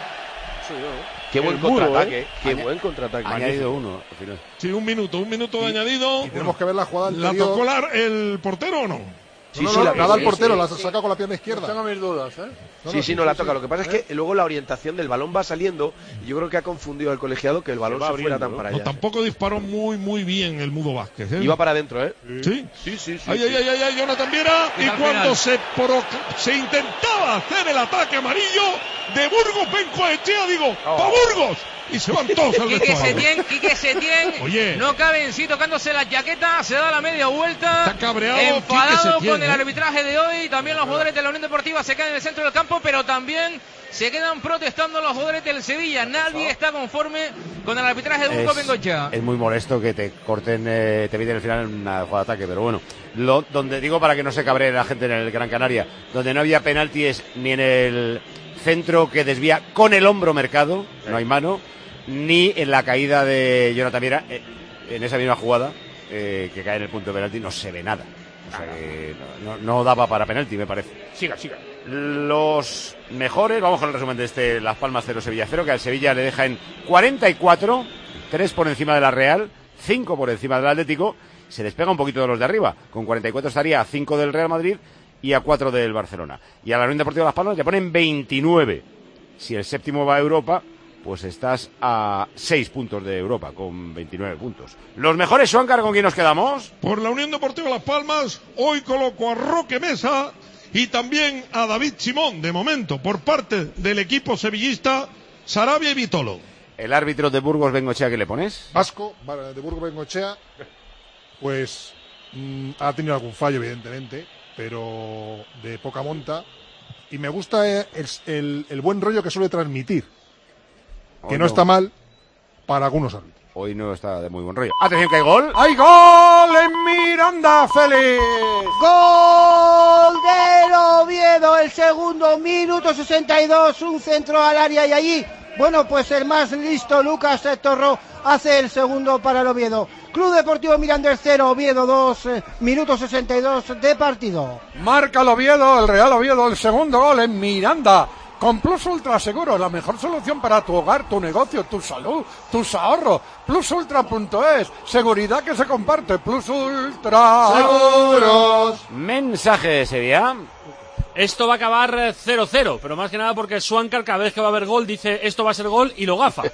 Qué buen El muro, contraataque, ¿eh? qué Aña- buen contraataque. Ha añadido uno al final. Sí, un minuto, un minuto de añadido. Y tenemos que ver la jugada ¿La anterior. tocó la- el portero o no? Sí, no, sí, no, la- nada al sí, portero, sí. la saca con la pierna izquierda. Tengo mis dudas, ¿eh? Sí, sí, no la toca. Lo que pasa es que luego la orientación del balón va saliendo y yo creo que ha confundido al colegiado que el balón Se se, va fuera abriendo, tan ¿no? para No, allá. tampoco disparó muy, muy bien el Mudo Vázquez. ¿eh? Iba para adentro, ¿eh? ¿Sí? Sí, sí, sí. Ay, sí. ay, ay, ay, ay, Jonathan Viera. Y Y al cuando final. se, proc- se intentaba hacer el ataque amarillo de Burgos Bencoechea, digo, ¡pa' Burgos! Y se van todos al Quique vestuario. Setién, Quique Setién, Oye. no cabe en sí tocándose la chaqueta, se da la media vuelta, Está cabreado enfadado Quique Setién, con el ¿eh? arbitraje de hoy, también los jugadores de la Unión Deportiva se quedan en el centro del campo, pero también se quedan protestando los jugadores del Sevilla, nadie está conforme con el arbitraje de Burgos Bengoechea. Es muy molesto que te corten, eh, te eviten el final en una jugada de ataque, pero bueno, lo, donde digo para que no se cabree la gente en el Gran Canaria, donde no había penalti es ni en el centro que desvía con el hombro Mercado, no hay mano, ni en la caída de Jonathan Viera, eh, en esa misma jugada, eh, que cae en el punto de penalti, no se ve nada. O sea que no, no, no daba para penalti, me parece. Siga, siga. Los mejores, vamos con el resumen de este Las Palmas cero Sevilla cero, que al Sevilla le deja en cuarenta y cuatro, tres por encima de la Real, cinco por encima del Atlético, se despega un poquito de los de arriba, con cuarenta y cuatro estaría a cinco del Real Madrid y a cuatro del Barcelona. Y a la Unión Deportiva Las Palmas le ponen veintinueve. Si el séptimo va a Europa, pues estás a seis puntos de Europa, con veintinueve puntos. Los mejores, Suáncar, ¿con quién nos quedamos? Por la Unión Deportiva Las Palmas, hoy coloco a Roque Mesa y también a David Simón, de momento, por parte del equipo sevillista, Sarabia y Vitolo. El árbitro de Burgos Bengoechea, ¿qué le pones? Vasco, de Burgos Bengoechea, pues mm, ha tenido algún fallo, evidentemente, pero de poca monta. Y me gusta eh, el, el, el buen rollo que suele transmitir, que Oh, no no. está mal para algunos árbitros. hoy no está de muy buen rollo. Atención que hay gol. ¡Hay gol en Miranda, Félix! Gol del Oviedo, el segundo, minuto sesenta y dos, un centro al área y allí, bueno, pues el más listo, Lucas Torró, hace el segundo para el Oviedo. Club Deportivo Mirandés cero, Oviedo dos, eh, minuto sesenta y dos de partido. Marca el Oviedo, el Real Oviedo, el segundo gol en Miranda. Con Plus Ultra Seguros, la mejor solución para tu hogar, tu negocio, tu salud, tus ahorros. plus ultra punto es, seguridad que se comparte. Plus Ultra Seguros. Mensaje, Sevilla. Esto va a acabar cero cero, pero más que nada porque Swankar cada vez que va a haber gol dice esto va a ser gol y lo gafa.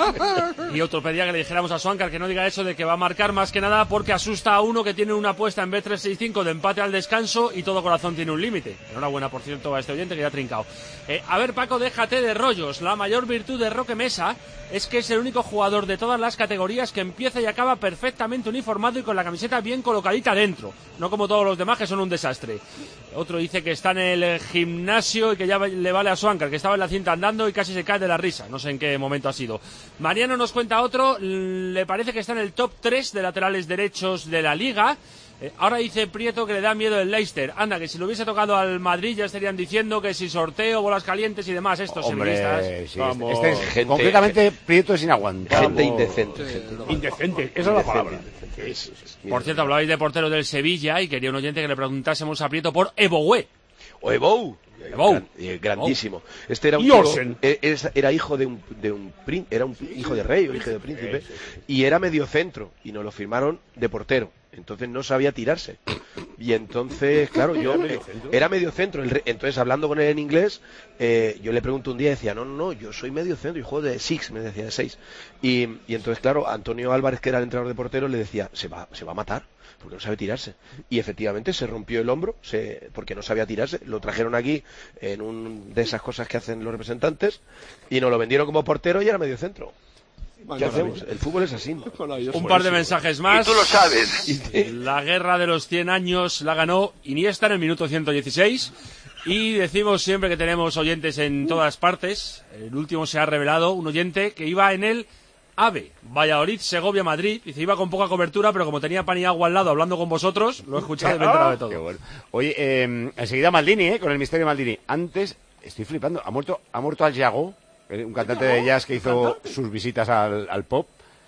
Y otro pedía que le dijéramos a Swankar que no diga eso de que va a marcar, más que nada porque asusta a uno que tiene una apuesta en B trescientos sesenta y cinco de empate al descanso y todo corazón tiene un límite. Enhorabuena, por cierto, a este oyente que ya ha trincado. Eh, a ver, Paco, déjate de rollos. La mayor virtud de Roque Mesa es que es el único jugador de todas las categorías que empieza y acaba perfectamente uniformado y con la camiseta bien colocadita dentro, no como todos los demás que son un desastre. Otro dice que está en el gimnasio y que ya le vale a Swankar, que estaba en la cinta andando y casi se cae de la risa, no sé en qué momento ha sido. Mariano nos cuenta otro, le parece que está en el top tres de laterales derechos de la Liga. Eh, ahora dice Prieto que le da miedo el Leicester. Anda, que si lo hubiese tocado al Madrid ya estarían diciendo que si sorteo, bolas calientes y demás, estos sevillistas. Sí, Vamos. Este es, gente, concretamente, gente, Prieto es inaguantable. Gente indecente. Gente, indecente, esa es la palabra. Sí, sí, sí. Por cierto, hablabais de portero del Sevilla y quería un oyente que le preguntásemos a Prieto por Eboué. O Ebou. Ebou. Gran, grandísimo. Este era un chico, era, era hijo de un, de un era un hijo de rey o hijo de príncipe y era medio centro y nos lo firmaron de portero. Entonces no sabía tirarse. Y entonces, claro, yo eh, era medio centro. El, entonces, hablando con él en inglés, eh, yo le pregunto un día y decía, no, no, no, yo soy medio centro y juego de six, me decía, de seis. Y, y entonces, claro, Antonio Álvarez, que era el entrenador de porteros, le decía, se va, se va a matar, porque no sabe tirarse. Y efectivamente se rompió el hombro, se, porque no sabía tirarse. Lo trajeron aquí en un de esas cosas que hacen los representantes y nos lo vendieron como portero y era medio centro. ¿Qué hacemos? El fútbol es así, ¿no? Un par de mensajes más. Y tú lo sabes. La guerra de los cien años la ganó Iniesta en el minuto ciento dieciséis. Y decimos siempre que tenemos oyentes en todas partes. El último se ha revelado, un oyente que iba en el AVE, Valladolid, Segovia, Madrid. Dice, iba con poca cobertura, pero como tenía pan y agua al lado hablando con vosotros, lo he escuchado y me he enterado de todo. Qué bueno. Oye, eh, enseguida Maldini, eh, con el misterio Maldini. Antes, estoy flipando, ha muerto, ha muerto Al Jago, un cantante de jazz que hizo sus visitas al, al pop.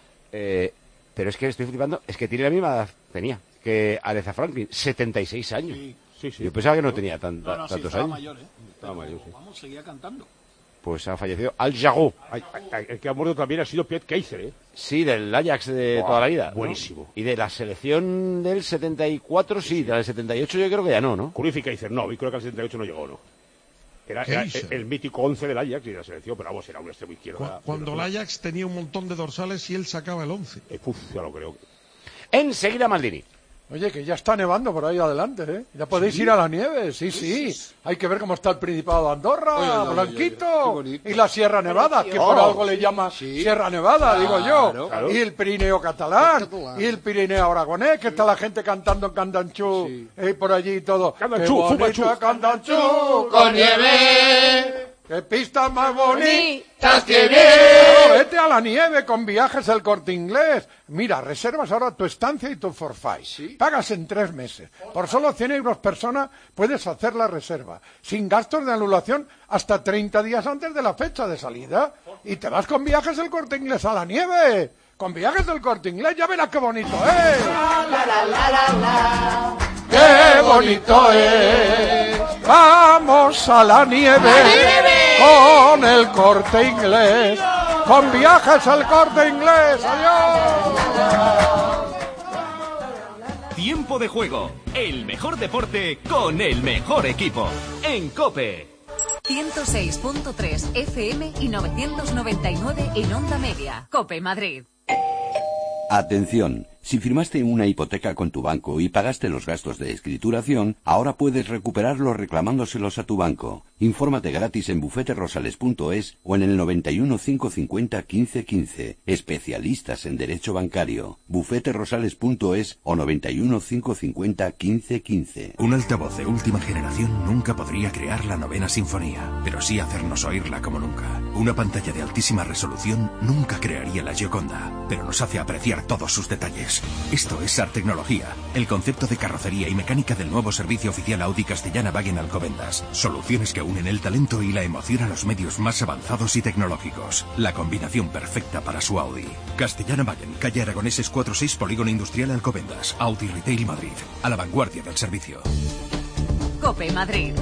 Eh, pero es que estoy flipando, es que tiene la misma edad, tenía, que Aretha Franklin, setenta y seis años. Sí, sí, sí. Yo pensaba que no tenía tan, no, no, tantos sí, estaba años. Mayor, ¿eh? Estaba mayor, sí. Vamos, seguía cantando. Pues ha fallecido Al Jago. El que ha muerto también ha sido Piet Keizer, ¿eh? Sí, del Ajax de Wow, toda la vida. buenísimo. ¿No? Y de la selección del setenta y cuatro, sí, de la del setenta y ocho yo creo que ya no, ¿no? Cruyff y Keizer, no, y creo que al setenta y ocho no llegó, ¿no? Era, era el, el mítico once del Ajax y de la selección, pero vamos, era un extremo izquierdo. Cu cuando el Ajax tenía un montón de dorsales y él sacaba el once. Eh, uf, ya lo creo. Enseguida Maldini. Oye, que ya está nevando por ahí adelante, ¿eh? Ya podéis ¿Sí? ir a la nieve, sí, sí. Hay que ver cómo está el Principado de Andorra, oye, oye, Blanquito, oye, oye, y la Sierra Nevada, que por algo le llama ¿Sí? Sierra Nevada, claro, digo yo. Claro. Y el Pirineo catalán, y el Pirineo aragonés, que está la gente cantando en Candanchú, sí. eh, por allí y todo. Candanchú, Fumanchú. Candanchú, con nieve. ¡Qué pistas más bonitas tiene! tiene! Vete a la nieve con Viajes El Corte Inglés. Mira, reservas ahora tu estancia y tu forfait. ¿Sí? Pagas en tres meses. Por solo cien euros persona puedes hacer la reserva. Sin gastos de anulación hasta treinta días antes de la fecha de salida. Y te vas con Viajes El Corte Inglés a la nieve. Con Viajes El Corte Inglés, ya verás qué bonito es. La, la, la, la, la, la. ¡Qué bonito es! Vamos a la nieve, con El Corte Inglés, con Viajes El Corte Inglés. ¡Adiós! Tiempo de juego, el mejor deporte con el mejor equipo. En COPE. ciento seis punto tres F M y novecientos noventa y nueve en onda media. COPE Madrid. Atención, Si firmaste una hipoteca con tu banco y pagaste los gastos de escrituración, ahora puedes recuperarlos reclamándoselos a tu banco. Infórmate gratis en bufete rosales punto es o en el noventa y uno, quinientos cincuenta, quince quince. Especialistas en derecho bancario. bufete rosales punto es o noventa y uno, quinientos cincuenta, quince quince. Un altavoz de última generación nunca podría crear la novena sinfonía, pero sí hacernos oírla como nunca. Una pantalla de altísima resolución nunca crearía la Gioconda, pero nos hace apreciar todos sus detalles. Esto es Art Tecnología, el concepto de carrocería y mecánica del nuevo servicio oficial Audi Castellana Wagen Alcobendas. Soluciones que unen el talento y la emoción a los medios más avanzados y tecnológicos. La combinación perfecta para su Audi. Castellana Wagen, calle Aragoneses cuarenta y seis, Polígono Industrial Alcobendas. Audi Retail Madrid, a la vanguardia del servicio. COPE Madrid.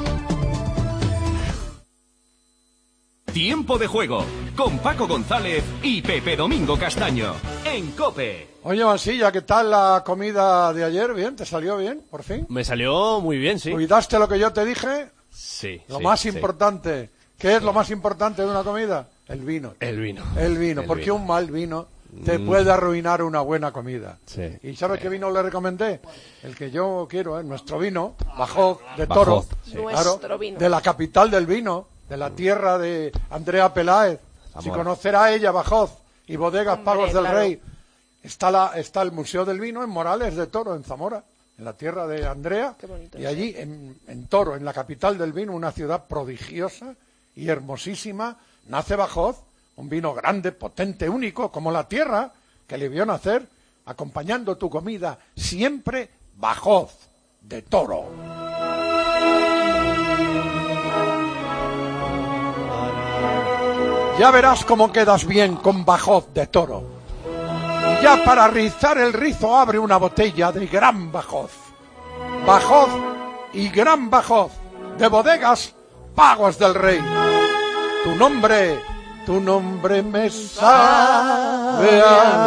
Tiempo de juego con Paco González y Pepe Domingo Castaño en COPE. Oye, Mansilla, ¿qué tal la comida de ayer? ¿Bien? ¿Te salió bien, por fin? Me salió muy bien, sí. ¿Cuidaste lo que yo te dije? Sí. Lo sí, más sí. importante. ¿Qué es lo más importante de una comida? El vino. El vino. El vino, El porque vino. un mal vino te Mm. puede arruinar una buena comida. Sí. ¿Y sabes qué vino le recomendé? El que yo quiero, ¿eh? Nuestro vino, Bajov, de Toro. Bajov, sí. Claro, Nuestro vino. de la capital del vino, de la tierra de Andrea Peláez. Si Zamora. conocerá ella, Bajov, y Bodegas Hombre, Pagos del claro. Rey. Está, la, está el Museo del Vino en Morales de Toro, en Zamora, en la tierra de Andrea. Qué bonito Y eso. allí, en, en Toro, en la capital del vino, una ciudad prodigiosa y hermosísima, nace Bajov, un vino grande, potente, único, como la tierra que le vio nacer, acompañando tu comida, siempre Bajov de Toro. Ya verás cómo quedas bien con Bajov de Toro. Y ya para rizar el rizo abre una botella de Gran Bajov. Bajov y Gran Bajov de Bodegas Pagos del Rey. Tu nombre, tu nombre me sabe a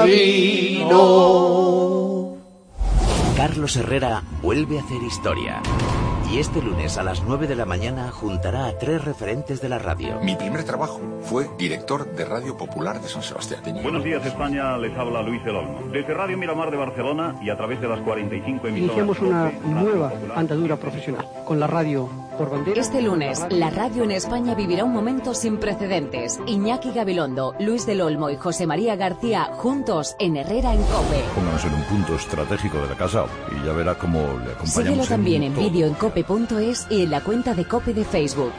vino. Carlos Herrera vuelve a hacer historia. Y este lunes a las nueve de la mañana juntará a tres referentes de la radio. Mi primer trabajo fue director de Radio Popular de San Sebastián. Buenos días, España, les habla Luis del Olmo. Desde Radio Miramar de Barcelona y a través de las cuarenta y cinco emisoras... Iniciamos una nueva andadura profesional con la radio por bandera. Este lunes, la radio en España vivirá un momento sin precedentes. Iñaki Gabilondo, Luis del Olmo y José María García juntos en Herrera en COPE. Pónganos en un punto estratégico de la casa y ya verá cómo le acompañamos. Síguelo también en todo. vídeo en cope punto es y en la cuenta de COPE de Facebook.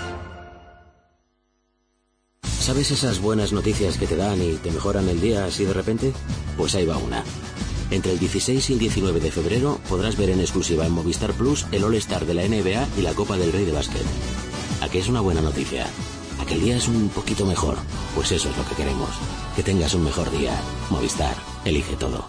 ¿Sabes esas buenas noticias que te dan y te mejoran el día así de repente? Pues ahí va una. Entre el dieciséis y el diecinueve de febrero podrás ver en exclusiva en Movistar Plus el All-Star de la N B A y la Copa del Rey de Básquet. ¿A qué es una buena noticia? ¿A que el día es un poquito mejor? Pues eso es lo que queremos. Que tengas un mejor día. Movistar. Elige todo.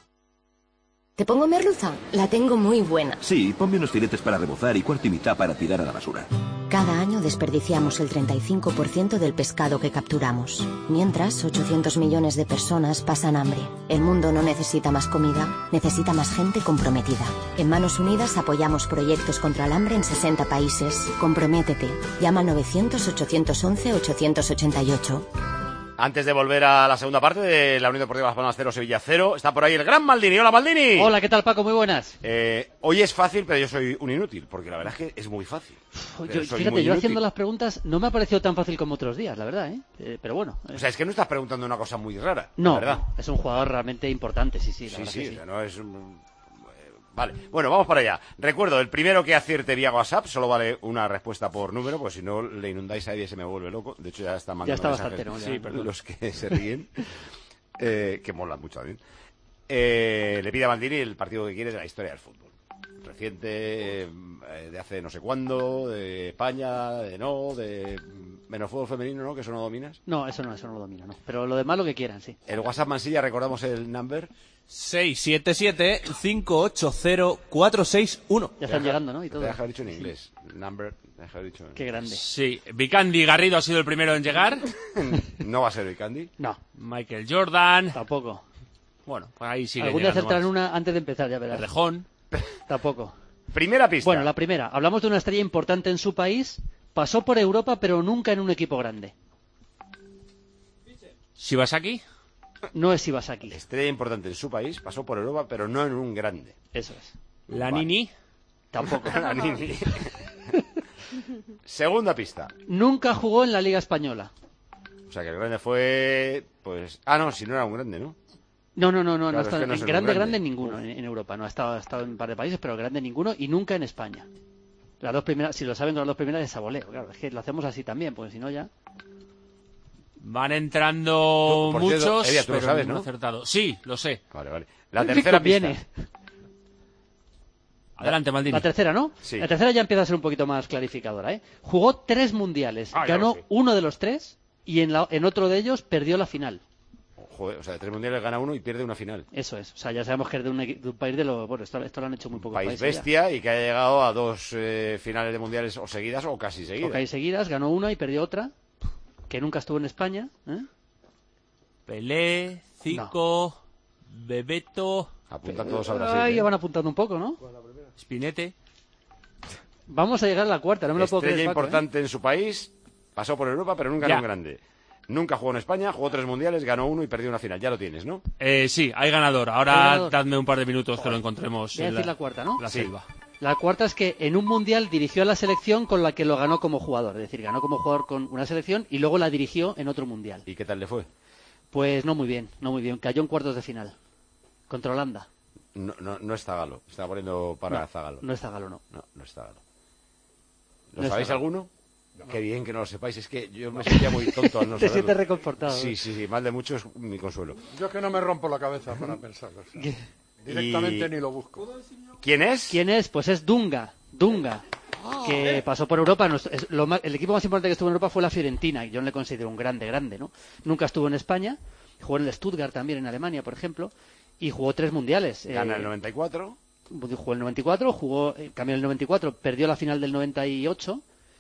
¿Te pongo merluza? La tengo muy buena. Sí, ponme unos filetes para rebozar y cuarto y mitad para tirar a la basura. Cada año desperdiciamos el treinta y cinco por ciento del pescado que capturamos. Mientras, ochocientos millones de personas pasan hambre. El mundo no necesita más comida, necesita más gente comprometida. En Manos Unidas apoyamos proyectos contra el hambre en sesenta países. Comprométete. Llama al novecientos, ochocientos once, ochocientos ochenta y ocho. Antes de volver a la segunda parte de la Unión Deportiva Las Palmas cero, Sevilla cero, está por ahí el gran Maldini. ¡Hola, Maldini! Hola, ¿qué tal, Paco? Muy buenas. Eh, hoy es fácil, pero yo soy un inútil, porque la verdad es que es muy fácil. Yo, Pero soy fíjate, muy yo inútil. haciendo las preguntas no me ha parecido tan fácil como otros días, la verdad, ¿eh? Eh, pero bueno. O sea, es que no estás preguntando una cosa muy rara, No, la verdad. no, es un jugador realmente importante, sí, sí. La Sí, verdad sí, que o sí. sea, no es un... Vale, bueno, vamos para allá. Recuerdo, el primero que acierte vía WhatsApp solo vale una respuesta por número, pues si no le inundáis a Eddie se me vuelve loco. De hecho, ya está mandando Ya está mensajes. bastante, ¿no? Ya, Sí, perdón. los que se ríen, eh, que molan mucho también. Eh, le pide a Maldini el partido que quiere de la historia del fútbol. Reciente, eh, de hace no sé cuándo, de España, de no, de menos fútbol femenino, ¿no? Que eso no dominas. No, eso no, eso no lo domino, no. Pero lo demás lo que quieran, sí. El WhatsApp Mansilla, recordamos el number. seis siete siete, cinco ocho cero, cuatro seis uno. Ya están Deja- llegando, ¿no? Y todo. Te deja dicho en inglés. Number, te deja dicho en... Qué grande. Sí, Vicandi Garrido ha sido el primero en llegar. No va a ser Vicandi. No. Michael Jordan. Tampoco. Bueno, pues ahí sigue Algún día llegando acertarán más. una antes de empezar, ya verás. Rejón. Tampoco. Primera pista. Bueno, la primera. Hablamos de una estrella importante en su país. Pasó por Europa, pero nunca en un equipo grande. Shibasaki. no es Iwasaki. Estrella importante en su país, pasó por Europa, pero no en un grande. Eso es. La Nini. Tampoco. La Nini. Segunda pista. Nunca jugó en la Liga Española. O sea que el grande fue, pues... Ah, no, si no era un grande, ¿no? No, no, no, no, Claro, no ha es estado que no en es un grande, grande. grande ninguno en, en Europa. No ha estado, ha estado en un par de países, pero grande ninguno y nunca en España. Las dos primeras, si lo saben con las dos primeras es saboleo, claro, es que lo hacemos así también, porque si no ya... Van entrando Por muchos, cierto, Elia, tú lo pero sabes, ninguno ¿no? acertado. Sí, lo sé. Vale, vale. La Me tercera conviene. pista. Adelante, Maldini. La tercera, ¿no? Sí. La tercera ya empieza a ser un poquito más clarificadora, ¿eh? Jugó tres mundiales, Ah, ya ganó lo sé. uno de los tres y en, la, en otro de ellos perdió la final. Joder, o sea, de tres mundiales gana uno y pierde una final. Eso es, o sea, ya sabemos que es de un, equi- de un país de los... Bueno, esto, esto lo han hecho muy pocos País países ya. bestia y que haya llegado a dos eh, finales de mundiales o seguidas o casi seguidas. Ok, seguidas, ganó una y perdió otra, que nunca estuvo en España, ¿eh? Pelé, Zico, Bebeto... Apuntan todos a Brasil. Ahí ¿eh? ya van apuntando un poco, ¿no? Spinete. Vamos a llegar a la cuarta, no me lo puedo Estrella creer, Paco, ¿eh? importante en su país, pasó por Europa, pero nunca en Ya. un grande. Nunca jugó en España, jugó tres mundiales, ganó uno y perdió una final. Ya lo tienes, ¿no? Eh, sí, hay ganador. Ahora Hay ganador. dadme un par de minutos que lo encontremos. Voy a en decir la cuarta, ¿no? La Sí. selva. La cuarta es que en un mundial dirigió a la selección con la que lo ganó como jugador. Es decir, ganó como jugador con una selección y luego la dirigió en otro mundial. ¿Y qué tal le fue? Pues no muy bien, no muy bien. Cayó en cuartos de final. Contra Holanda. No, no, no es Zagalo. Estaba poniendo para No, Zagalo. no es Zagalo, no. No, no es Zagalo. ¿Lo No es sabéis Zagalo. alguno? Qué bien que no lo sepáis. Es que yo me sentía muy tonto al no Te saberlo. sientes reconfortado. Sí, sí, sí. Mal de mucho es mi consuelo. Yo que no me rompo la cabeza para pensarlo. o sea, directamente Y- ni lo busco. ¿Quién es? ¿Quién es? Pues es Dunga. Dunga. Que pasó por Europa. Nos- es lo más- el equipo más importante que estuvo en Europa fue la Fiorentina. Y yo no le considero un grande, grande, ¿no? Nunca estuvo en España. Jugó en el Stuttgart también, en Alemania, por ejemplo. Y jugó tres mundiales. Gana Eh, el noventa y cuatro. Jugó el noventa y cuatro, jugó, eh, cambió el noventa y cuatro, perdió la final del noventa y ocho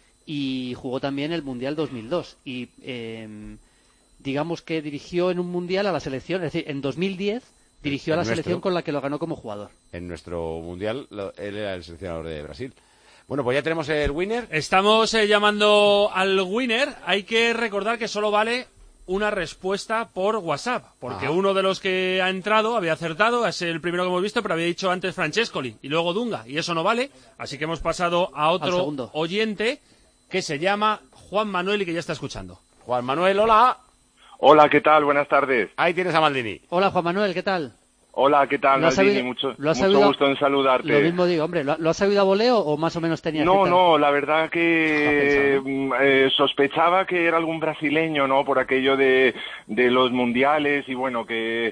y jugó también el Mundial dos mil dos. Y eh, digamos que dirigió en un Mundial a la selección, es decir, en dos mil diez dirigió a El la nuestro. selección con la que lo ganó como jugador. En nuestro mundial, lo- él era el seleccionador de Brasil. Bueno, pues ya tenemos el winner. Estamos eh, llamando al winner. Hay que recordar que solo vale una respuesta por WhatsApp, porque Ajá. uno de los que ha entrado había acertado, es el primero que hemos visto, pero había dicho antes Francescoli y luego Dunga, y eso no vale, así que hemos pasado a Al otro segundo. oyente que se llama Juan Manuel y que ya está escuchando. Juan Manuel, hola. Hola, ¿qué tal? Buenas tardes. Ahí tienes a Maldini. Hola Juan Manuel, ¿qué tal? Hola, ¿qué tal, ¿Lo has Maldini? sabido- Mucho, lo has mucho sabido- gusto en saludarte. Lo mismo digo, hombre, ¿lo, lo has sabido a voleo o más o menos tenías No, que no, la verdad que Estaba mm, eh, sospechaba que era algún brasileño, ¿no? Por aquello de, de los mundiales y bueno, que...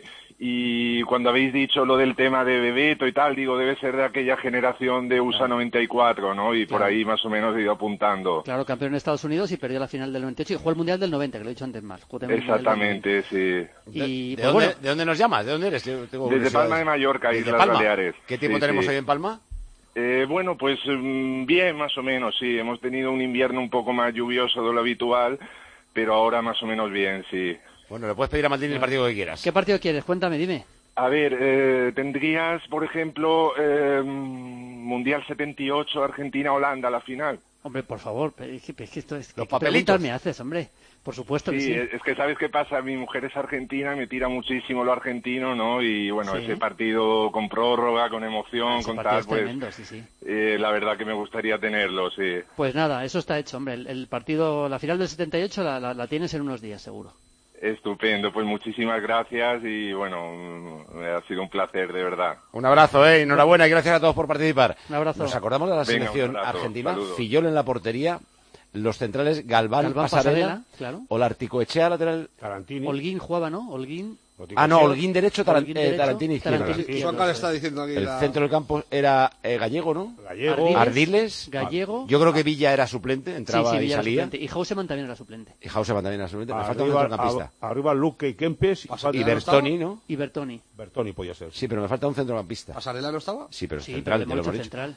Y cuando habéis dicho lo del tema de Bebeto y tal, digo, debe ser de aquella generación de U S A noventa y cuatro, ¿no? Y por Claro. ahí más o menos he ido apuntando. Claro, campeón en Estados Unidos y perdió la final del noventa y ocho y jugó el Mundial del noventa, que lo he dicho antes más. Jugó también el Mundial del Exactamente, sí. Y, ¿De, pues, dónde, bueno, ¿De dónde nos llamas? ¿De dónde eres? Yo tengo Desde curiosidades. Palma de Mallorca, ¿Desde Islas Palma? Baleares. ¿Qué tiempo Sí, tenemos sí. hoy en Palma? Eh, bueno, pues mm, bien, más o menos, sí. Hemos tenido un invierno un poco más lluvioso de lo habitual, pero ahora más o menos bien, sí. Bueno, le puedes pedir a Maldini el partido que quieras. ¿qué partido quieres? Cuéntame, dime. A ver, eh, tendrías, por ejemplo, eh, Mundial setenta y ocho, Argentina-Holanda, la final. Hombre, por favor, pero es que, es que esto es... Los ¿qué papelitos. preguntas me haces, hombre? Por supuesto que Sí, sí. es que sabes qué pasa, mi mujer es argentina, me tira muchísimo lo argentino, ¿no? Y bueno, Sí. ese partido con prórroga, con emoción, Ese con partido tal, es pues tremendo, sí, sí. eh, la verdad que me gustaría tenerlo, sí. Pues nada, eso está hecho, hombre. El, el partido, la final del setenta y ocho la, la, la tienes en unos días, seguro. Estupendo, pues muchísimas gracias y bueno, mm, ha sido un placer, de verdad. Un abrazo, eh. Enhorabuena y gracias a todos por participar. Un abrazo. Nos acordamos de la Venga, selección un abrazo, argentina. saludos. Fillol en la portería. Los centrales Galván, Galván, Pasarela, Pasarela, claro. o la Articoechea lateral. Tarantini. Holguín jugaba, ¿no? Holguín. Ah, no, Holguín derecho, Taran- Holguín eh, derecho, Tarantini izquierdo. Tarantini izquierdo, Juan Carlos eso está es. diciendo aquí El la... centro del campo era eh, Gallego, ¿no? Gallego. Ardiles. Gallego. Yo creo que Villa era suplente, entraba sí, sí, y Villa era salía. suplente. Y Hauseman también era suplente. Y Hauseman también era suplente. Me falta un Arriba, centrocampista. a- arriba Luque y Kempes. Y, Y Bertoni, ¿no? Y Bertoni. Bertoni podía ser. Sí, pero me falta un centrocampista. ¿Pasarela no estaba? Sí, pero es Sí, central, pero ya lo hemos hemos dicho dicho. central.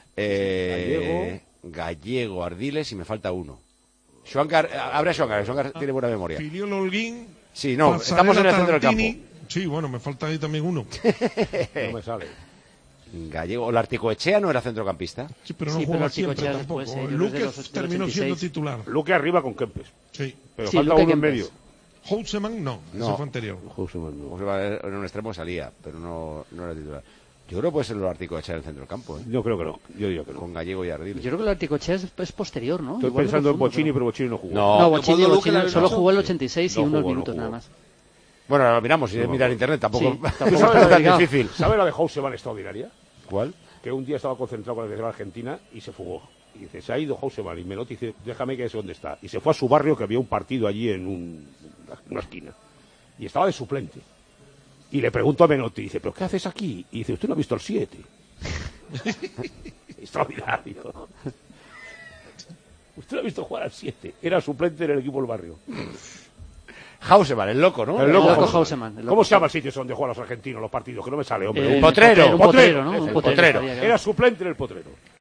Eh, Gallego, Ardiles y me falta uno. Schwankar, abre a Schwankar, Schwankar tiene buena memoria. Filiol Holguín. Sí, no, Pasarela, estamos en el centro del Tarantini. campo. Sí, bueno, me falta ahí también uno. No me sale. Gallego, o la Articoechea no era centrocampista. Sí, pero no Sí, pero juega Articoechea siempre tampoco. después, eh, yo creo que Luque de los- del terminó siendo ochenta y seis. titular. Luque arriba con Kempes. Sí. Pero Sí, falta Luque uno en Kempes. medio. Houseman no, No, ese fue anterior. Houseman no. Houseman era un extremo salía, pero no, no era titular. Yo creo que puede ser lo Ártico Echea en el centro del campo. ¿eh? Yo creo que no. Yo digo que no. Con Gallego y Ardiles. Yo creo que el Articochea es, es posterior, ¿no? Estoy Igual pensando me en confundo, Bocini, pero... pero Bocini no jugó. No, No, Bocini, ¿Leopoldo Bocini Luque solo la jugó el hizo? ochenta y seis y No unos jugó, no minutos jugó. nada más. Bueno, lo miramos, si No, es no, mirar no. internet, tampoco, Sí, tampoco tampoco está es tan obligado. difícil. ¿Sabes la de Houseman extraordinaria? ¿Cuál? Que un día estaba concentrado con la selección argentina y se fugó. Y dice, se ha ido Houseman. Y Menotti dice, déjame que es donde está. Y se fue a su barrio, que había un partido allí en un, una esquina. Y estaba de suplente. Y le pregunto a Menotti, dice, ¿pero qué haces aquí? Y dice, ¿usted no ha visto el siete? Extraordinario. Usted lo ha visto jugar al siete. Era suplente en el equipo del barrio. Houseman, el loco, ¿no? El loco, El loco Houseman. Houseman, el loco. ¿Cómo se llama el sitio donde juegan los argentinos los partidos? Que no me sale, hombre. Eh, Un potrero. Un potrero, ¿no? ese, Un el potrero. potrero. estaría, claro. Era suplente en el potrero.